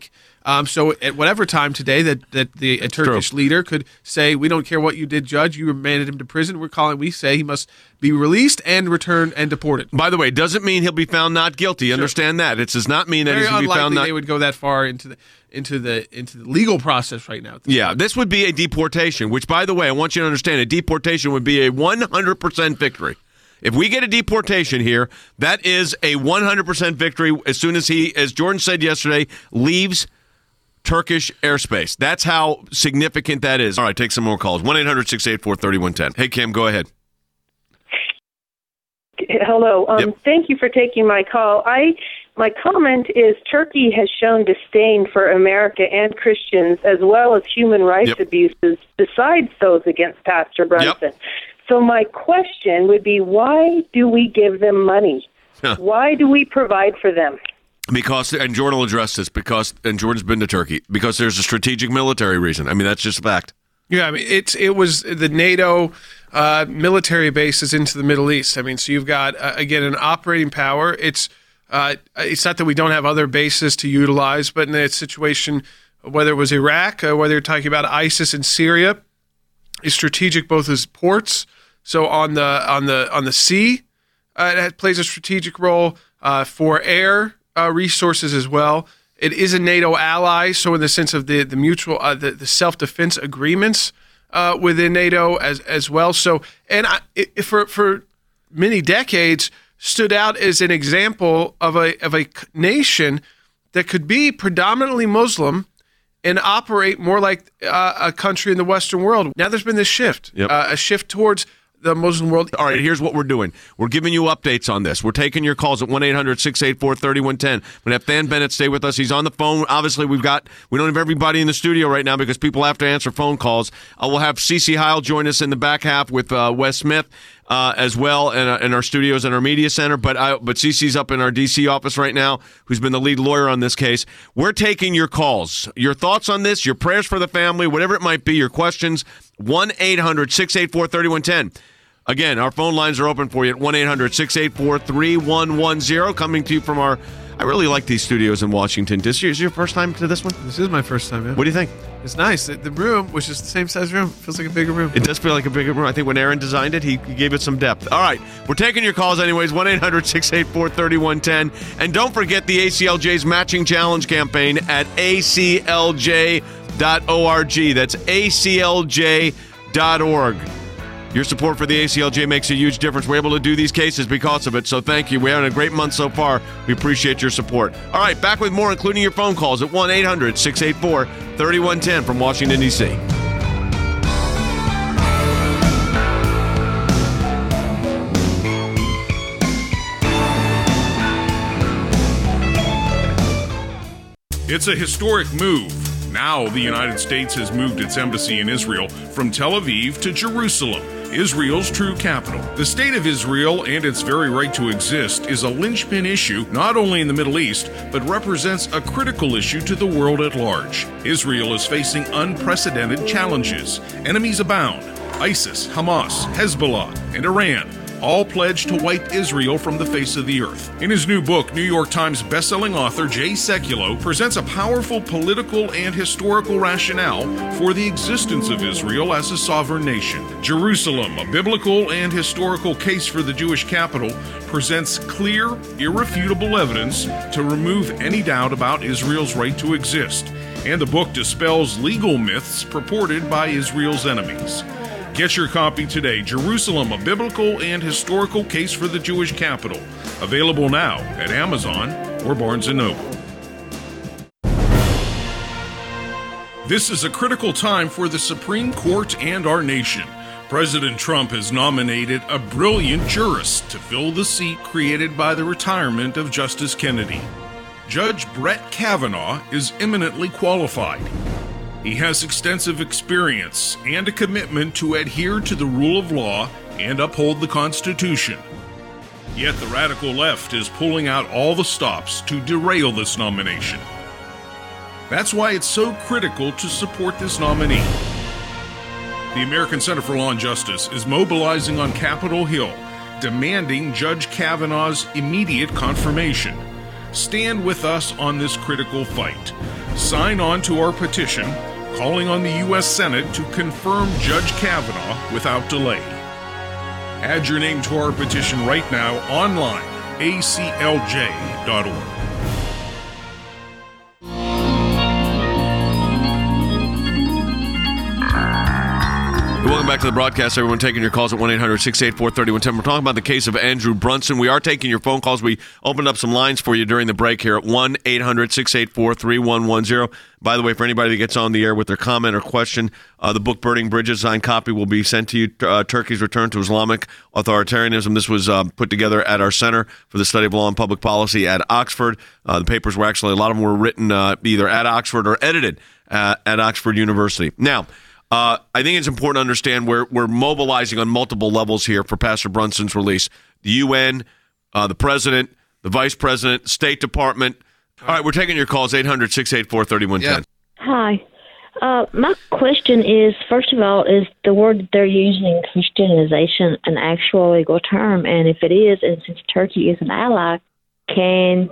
Um, so at whatever time today that, that the a Turkish true. leader could say, we don't care what you did, Judge, you remanded him to prison. We're calling, we say he must be released and returned and deported. By the way, it doesn't mean he'll be found not guilty. Sure. Understand that. It does not mean that Very he's going to be found unlikely not they would go that far into the into the into the legal process right now. Yeah, point. This would be a deportation, which, by the way, I want you to understand, a deportation would be a one hundred percent victory. If we get a deportation here, that is a one hundred percent victory as soon as he, as Jordan said yesterday, leaves Turkish airspace. That's how significant that is. All right, take some more calls. one eight hundred six eight four three one one zero. Hey, Kim, go ahead. Hello. Um, yep. Thank you for taking my call. I my comment is Turkey has shown disdain for America and Christians, as well as human rights yep. abuses, besides those against Pastor Brunson. Yep. So my question would be, why do we give them money? Huh. Why do we provide for them? Because, and Jordan will address this, because, and Jordan's been to Turkey, because there's a strategic military reason. I mean, that's just a fact. Yeah, I mean, it's it was the NATO uh, military bases into the Middle East. I mean, so you've got, uh, again, an operating power. It's uh, it's not that we don't have other bases to utilize, but in that situation, whether it was Iraq, uh, whether you're talking about ISIS in Syria, is strategic both as ports. So on the on the on the sea, uh, it plays a strategic role uh, for air uh, resources as well. It is a NATO ally, so in the sense of the the mutual uh, the, the self defense agreements uh, within NATO as as well. So and I, it, for for many decades stood out as an example of a of a nation that could be predominantly Muslim and operate more like uh, a country in the Western world. Now there's been this shift, yep. uh, a shift towards the Muslim world. All right, here's what we're doing. We're giving you updates on this. We're taking your calls at one eight hundred six eight four three one one zero. We're going to have Than Bennett stay with us. He's on the phone. Obviously, we've got, we don't have everybody in the studio right now because people have to answer phone calls. Uh, we'll have Cece Heil join us in the back half with uh, Wes Smith uh, as well in, uh, in our studios and our media center. But I, but Cece's up in our D C office right now, who's been the lead lawyer on this case. We're taking your calls, your thoughts on this, your prayers for the family, whatever it might be, your questions, one eight hundred six eight four three one one zero. Again, our phone lines are open for you at one eight hundred six eight four three one one zero. Coming to you from our, I really like these studios in Washington. This is your first time to this one? This is my first time, yeah. What do you think? It's nice. The, the room, which is the same size room, feels like a bigger room. It does feel like a bigger room. I think when Aaron designed it, he, he gave it some depth. All right, we're taking your calls anyways, one eight hundred six eight four three one one zero. And don't forget the A C L J's Matching Challenge campaign at A C L J dot org. That's A C L J dot org. Your support for the A C L J makes a huge difference. We're able to do these cases because of it, so thank you. We're having a great month so far. We appreciate your support. All right, back with more, including your phone calls at one eight hundred six eight four three one one zero from Washington, D C It's a historic move. Now the United States has moved its embassy in Israel from Tel Aviv to Jerusalem, Israel's true capital. The state of Israel and its very right to exist is a linchpin issue not only in the Middle East, but represents a critical issue to the world at large. Israel is facing unprecedented challenges. Enemies abound. ISIS, Hamas, Hezbollah, and Iran all pledged to wipe Israel from the face of the earth. In his new book, New York Times bestselling author Jay Sekulow presents a powerful political and historical rationale for the existence of Israel as a sovereign nation. Jerusalem, a biblical and historical case for the Jewish capital, presents clear, irrefutable evidence to remove any doubt about Israel's right to exist. And the book dispels legal myths purported by Israel's enemies. Get your copy today, Jerusalem, a biblical and historical case for the Jewish capital. Available now at Amazon or Barnes and Noble. This is a critical time for the Supreme Court and our nation. President Trump has nominated a brilliant jurist to fill the seat created by the retirement of Justice Kennedy. Judge Brett Kavanaugh is eminently qualified. He has extensive experience and a commitment to adhere to the rule of law and uphold the Constitution. Yet the radical left is pulling out all the stops to derail this nomination. That's why it's so critical to support this nominee. The American Center for Law and Justice is mobilizing on Capitol Hill, demanding Judge Kavanaugh's immediate confirmation. Stand with us on this critical fight. Sign on to our petition calling on the U S Senate to confirm Judge Kavanaugh without delay. Add your name to our petition right now online, A C L J dot org. Welcome back to the broadcast, everyone. Taking your calls at one eight hundred six eight four three one one zero. We're talking about the case of Andrew Brunson. We are taking your phone calls. We opened up some lines for you during the break here at one eight hundred six eight four three one one zero. By the way, for anybody that gets on the air with their comment or question, uh, the book Burning Bridges signed copy will be sent to you. Uh, Turkey's Return to Islamic Authoritarianism. This was uh, put together at our Center for the Study of Law and Public Policy at Oxford. Uh, the papers were actually, a lot of them were written uh, either at Oxford or edited uh, at Oxford University. Now, Uh, I think it's important to understand we're, we're mobilizing on multiple levels here for Pastor Brunson's release. The U N, uh, the President, the Vice President, State Department. All right, we're taking your calls, eight hundred six eight four three one one zero. Hi. Uh, my question is, first of all, is the word that they're using, Christianization, an actual legal term? And if it is, and since Turkey is an ally, can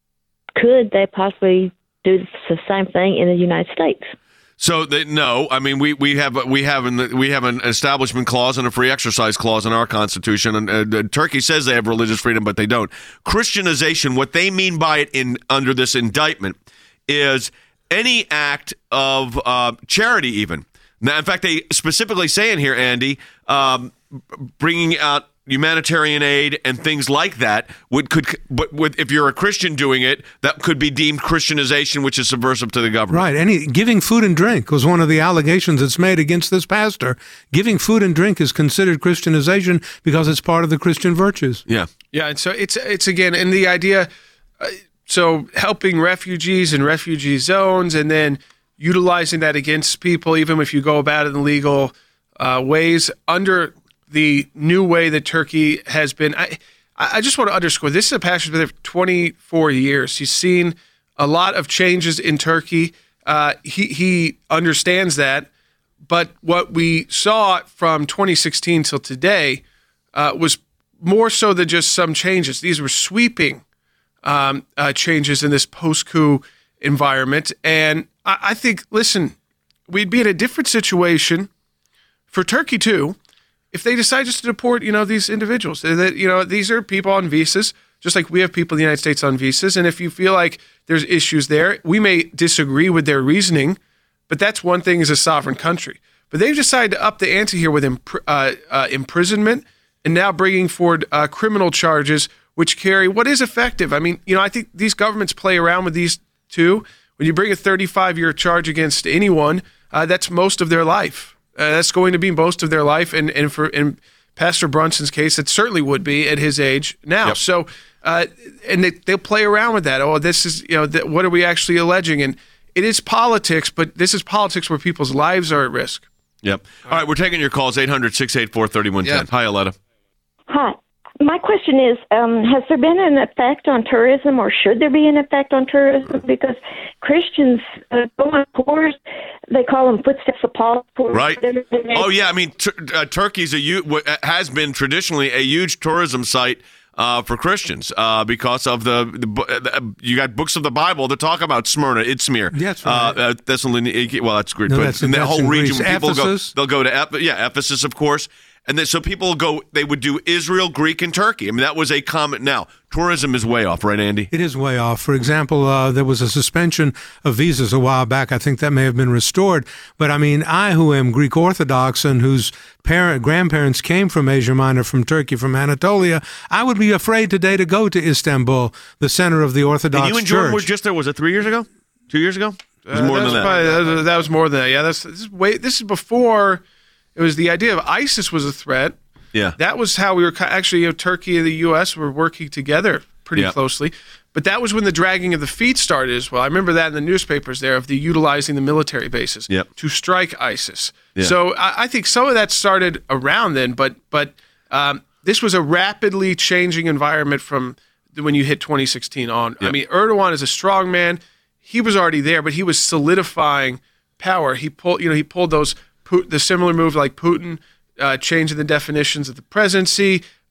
could they possibly do the same thing in the United States? So they, no, I mean we, we have we have an we have an establishment clause and a free exercise clause in our Constitution, and uh, Turkey says they have religious freedom, but they don't. Christianization, what they mean by it in under this indictment, is any act of uh, charity, even. Now, in fact, they specifically say in here, Andy, um, bringing out humanitarian aid and things like that would could but with if you're a Christian doing it, that could be deemed Christianization, which is subversive to the government. Right. Any giving food and drink was one of the allegations that's made against this pastor. Giving food and drink is considered Christianization because it's part of the Christian virtues. Yeah. Yeah, and so it's it's again, and the idea, uh, so helping refugees in refugee zones, and then utilizing that against people, even if you go about it in legal uh, ways under the new way that Turkey has been. I, I just want to underscore, this is a pastor who's been there for twenty-four years. He's seen a lot of changes in Turkey. Uh, he, he understands that. But what we saw from twenty sixteen till today uh, was more so than just some changes. These were sweeping um, uh, changes in this post-coup environment. And I, I think, listen, we'd be in a different situation for Turkey too, if they decide just to deport, you know, these individuals. That, you know, these are people on visas, just like we have people in the United States on visas. And if you feel like there's issues there, we may disagree with their reasoning, but that's one thing as a sovereign country. But they've decided to up the ante here with imp- uh, uh, imprisonment and now bringing forward uh, criminal charges, which carry what is effective. I mean, you know, I think these governments play around with these too. When you bring a thirty-five-year charge against anyone, uh, that's most of their life. Uh, that's going to be most of their life, and, and for in Pastor Brunson's case, it certainly would be at his age now. Yep. So, uh, and they, they'll play around with that. Oh, this is, you know, th- what are we actually alleging? And it is politics, but this is politics where people's lives are at risk. Yep. All right, we're taking your calls, eight hundred six eight four three one one zero. Yep. Hi, Aletta. Hi. My question is, um, has there been an effect on tourism, or should there be an effect on tourism? Because Christians uh, go on tours, they call them Footsteps of Paul tours. Right. Oh, yeah. I mean, t- uh, Turkey's a u- has been traditionally a huge tourism site uh, for Christians uh, because of the, the, the you got books of the Bible that talk about Smyrna, Izmir. That's right. Uh, Thessaloniki. Well, that's great. No, but that's, in that that's whole in region, Greece. people Ephesus. go. They'll go to Eph- yeah, Ephesus, of course. And then so people go, they would do Israel, Greek, and Turkey. I mean, that was a comment. Now, tourism is way off, right, Andy? It is way off. For example, uh, there was a suspension of visas a while back. I think that may have been restored. But I mean, I, who am Greek Orthodox and whose parent, grandparents came from Asia Minor, from Turkey, from Anatolia, I would be afraid today to go to Istanbul, the center of the Orthodox Church. And you and Jordan Church. were just there, was it three years ago? Two years ago? It was Uh, more that than was that. probably- that. was- That was more than that. Yeah, that's this is way. This is before it was the idea of ISIS was a threat. Yeah, that was how we were actually. You know, Turkey and the U S were working together pretty yeah. closely. But that was when the dragging of the feet started as well. I remember that in the newspapers there of the utilizing the military bases yep. to strike ISIS. Yeah. So I, I think some of that started around then, but but um, this was a rapidly changing environment from when you hit twenty sixteen on. Yep. I mean, Erdogan is a strong man. He was already there, but he was solidifying power. He pulled, you know, he pulled those the similar move like Putin. Uh, changing the definitions of the presidency,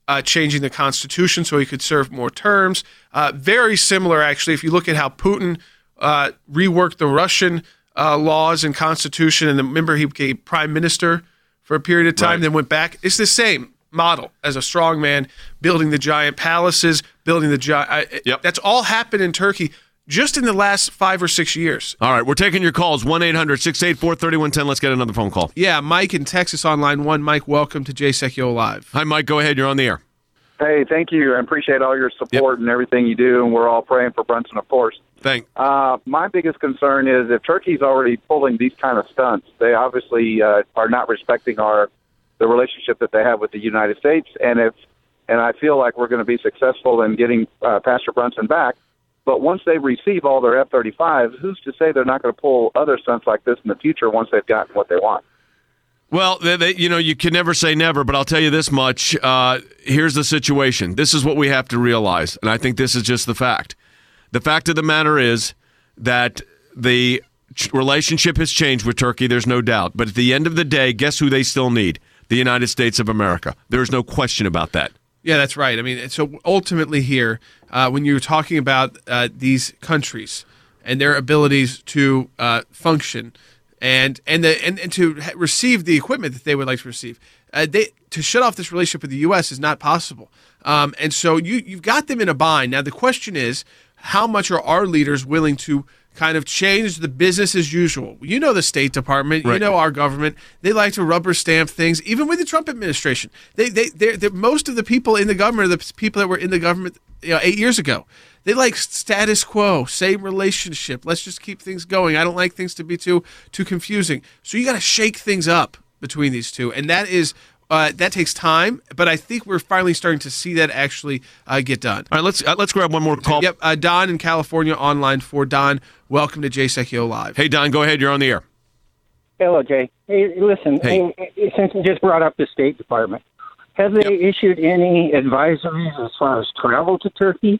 uh, changing the Constitution so he could serve more terms. Uh, very similar, actually, if you look at how Putin uh, reworked the Russian uh, laws and Constitution, and remember he became prime minister for a period of time, right. then went back. It's the same model as a strong man, building the giant palaces, building the giant. Yep. That's all happened in Turkey just in the last five or six years. All right, we're taking your calls, one eight hundred six eight four three one one zero. Let's get another phone call. Yeah, Mike in Texas on line one. Mike, welcome to Jay Sekulow Live. Hi, Mike. Go ahead. You're on the air. Hey, thank you. I appreciate all your support yep. and everything you do, and we're all praying for Brunson, of course. Thank. Uh, my biggest concern is if Turkey's already pulling these kind of stunts, they obviously uh, are not respecting our the relationship that they have with the United States, and if and I feel like we're going to be successful in getting uh, Pastor Brunson back. But once they receive all their F thirty-fives, who's to say they're not going to pull other stunts like this in the future once they've gotten what they want? Well, they, they, you know, you can never say never, but I'll tell you this much. Uh, here's the situation. This is what we have to realize, and I think this is just the fact. The fact of the matter is that the relationship has changed with Turkey, there's no doubt. But at the end of the day, guess who they still need? The United States of America. There's no question about that. Yeah, that's right. I mean, so ultimately here, uh, when you're talking about uh, these countries and their abilities to uh, function and and, the, and and to receive the equipment that they would like to receive, uh, they to shut off this relationship with the U S is not possible. Um, and so you you've got them in a bind. Now the question is, how much are our leaders willing to kind of change the business as usual? You know the State Department, right. You know our government. They like to rubber stamp things, even with the Trump administration. They, they, they're, they're, most of the people in the government are the people that were in the government you know, eight years ago. They like status quo, same relationship. Let's just keep things going. I don't like things to be too too confusing. So you got to shake things up between these two, and that is uh, that takes time. But I think we're finally starting to see that actually uh, get done. All right, let's uh, let's grab one more call. Yep, uh, Don in California on line four. Don, welcome to Jay Sekulow Live. Hey, Don, go ahead. You're on the air. Hello, Jay. Hey, listen. Hey. Hey, since you just brought up the State Department, have they yep. issued any advisories as far as travel to Turkey?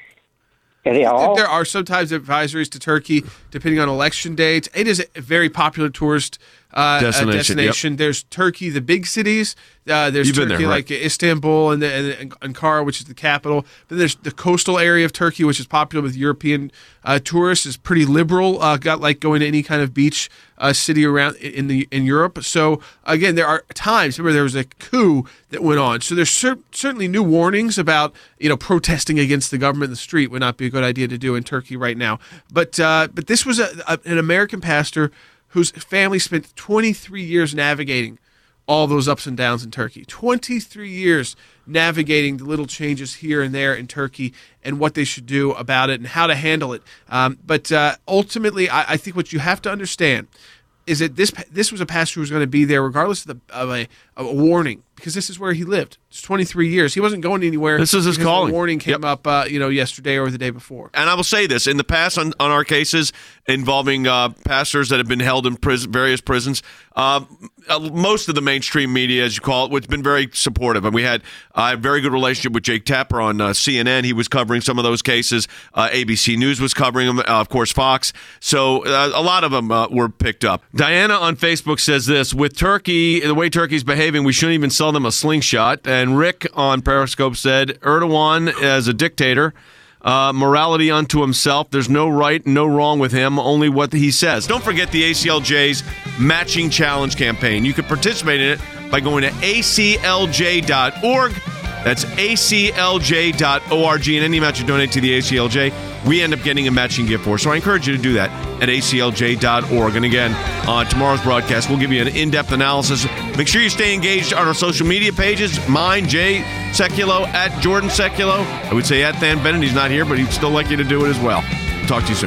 There are sometimes advisories to Turkey, depending on election dates. It is a very popular tourist uh, destination. destination. Yep. There's Turkey, the big cities. Uh, there's You've Turkey there, right? like Istanbul and, the, and Ankara, which is the capital. Then there's the coastal area of Turkey, which is popular with European uh, tourists. Is pretty liberal. Uh, got like going to any kind of beach uh, city around in the in Europe. So again, there are times. Remember, there was a coup that went on. So there's cer- certainly new warnings about you know protesting against the government in the street would not be a good idea to do in Turkey right now. But uh, but this was a, a, an American pastor whose family spent twenty-three years navigating all those ups and downs in Turkey. twenty-three years navigating the little changes here and there in Turkey and what they should do about it and how to handle it. Um, but uh, ultimately, I, I think what you have to understand is that this this was a pastor who was going to be there regardless of, the, of, a, of a warning, because this is where he lived. It's twenty-three years. He wasn't going anywhere. This is his calling. The warning came yep. up uh, you know, yesterday or the day before. And I will say this, in the past on, on our cases involving uh, pastors that have been held in prison, various prisons, uh, most of the mainstream media, as you call it, has been very supportive. And we had uh, a very good relationship with Jake Tapper on uh, C N N. He was covering some of those cases. Uh, A B C News was covering them, uh, of course, Fox. So uh, a lot of them uh, were picked up. Diana on Facebook says this, with Turkey, the way Turkey's behaving, we shouldn't even sell them a slingshot. And Rick on Periscope said, Erdogan as a dictator, uh, morality unto himself. There's no right, no wrong with him, only what he says. Don't forget the A C L J's Matching Challenge campaign. You can participate in it by going to A C L J dot org. That's A C L J dot org. And any amount you donate to the A C L J, we end up getting a matching gift for. So I encourage you to do that at A C L J dot org. And again, on tomorrow's broadcast, we'll give you an in-depth analysis. Make sure you stay engaged on our social media pages. Mine, Jay Sekulow, at Jordan Sekulow. I would say at Than Bennett. He's not here, but he'd still like you to do it as well. Talk to you soon.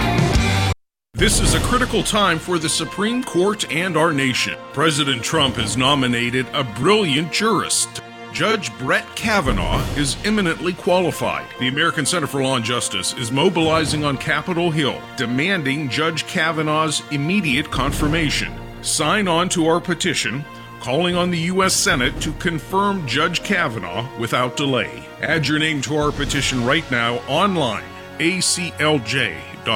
This is a critical time for the Supreme Court and our nation. President Trump has nominated a brilliant jurist. Judge Brett Kavanaugh is eminently qualified. The American Center for Law and Justice is mobilizing on Capitol Hill, demanding Judge Kavanaugh's immediate confirmation. Sign on to our petition, calling on the U S Senate to confirm Judge Kavanaugh without delay. Add your name to our petition right now online. A C L J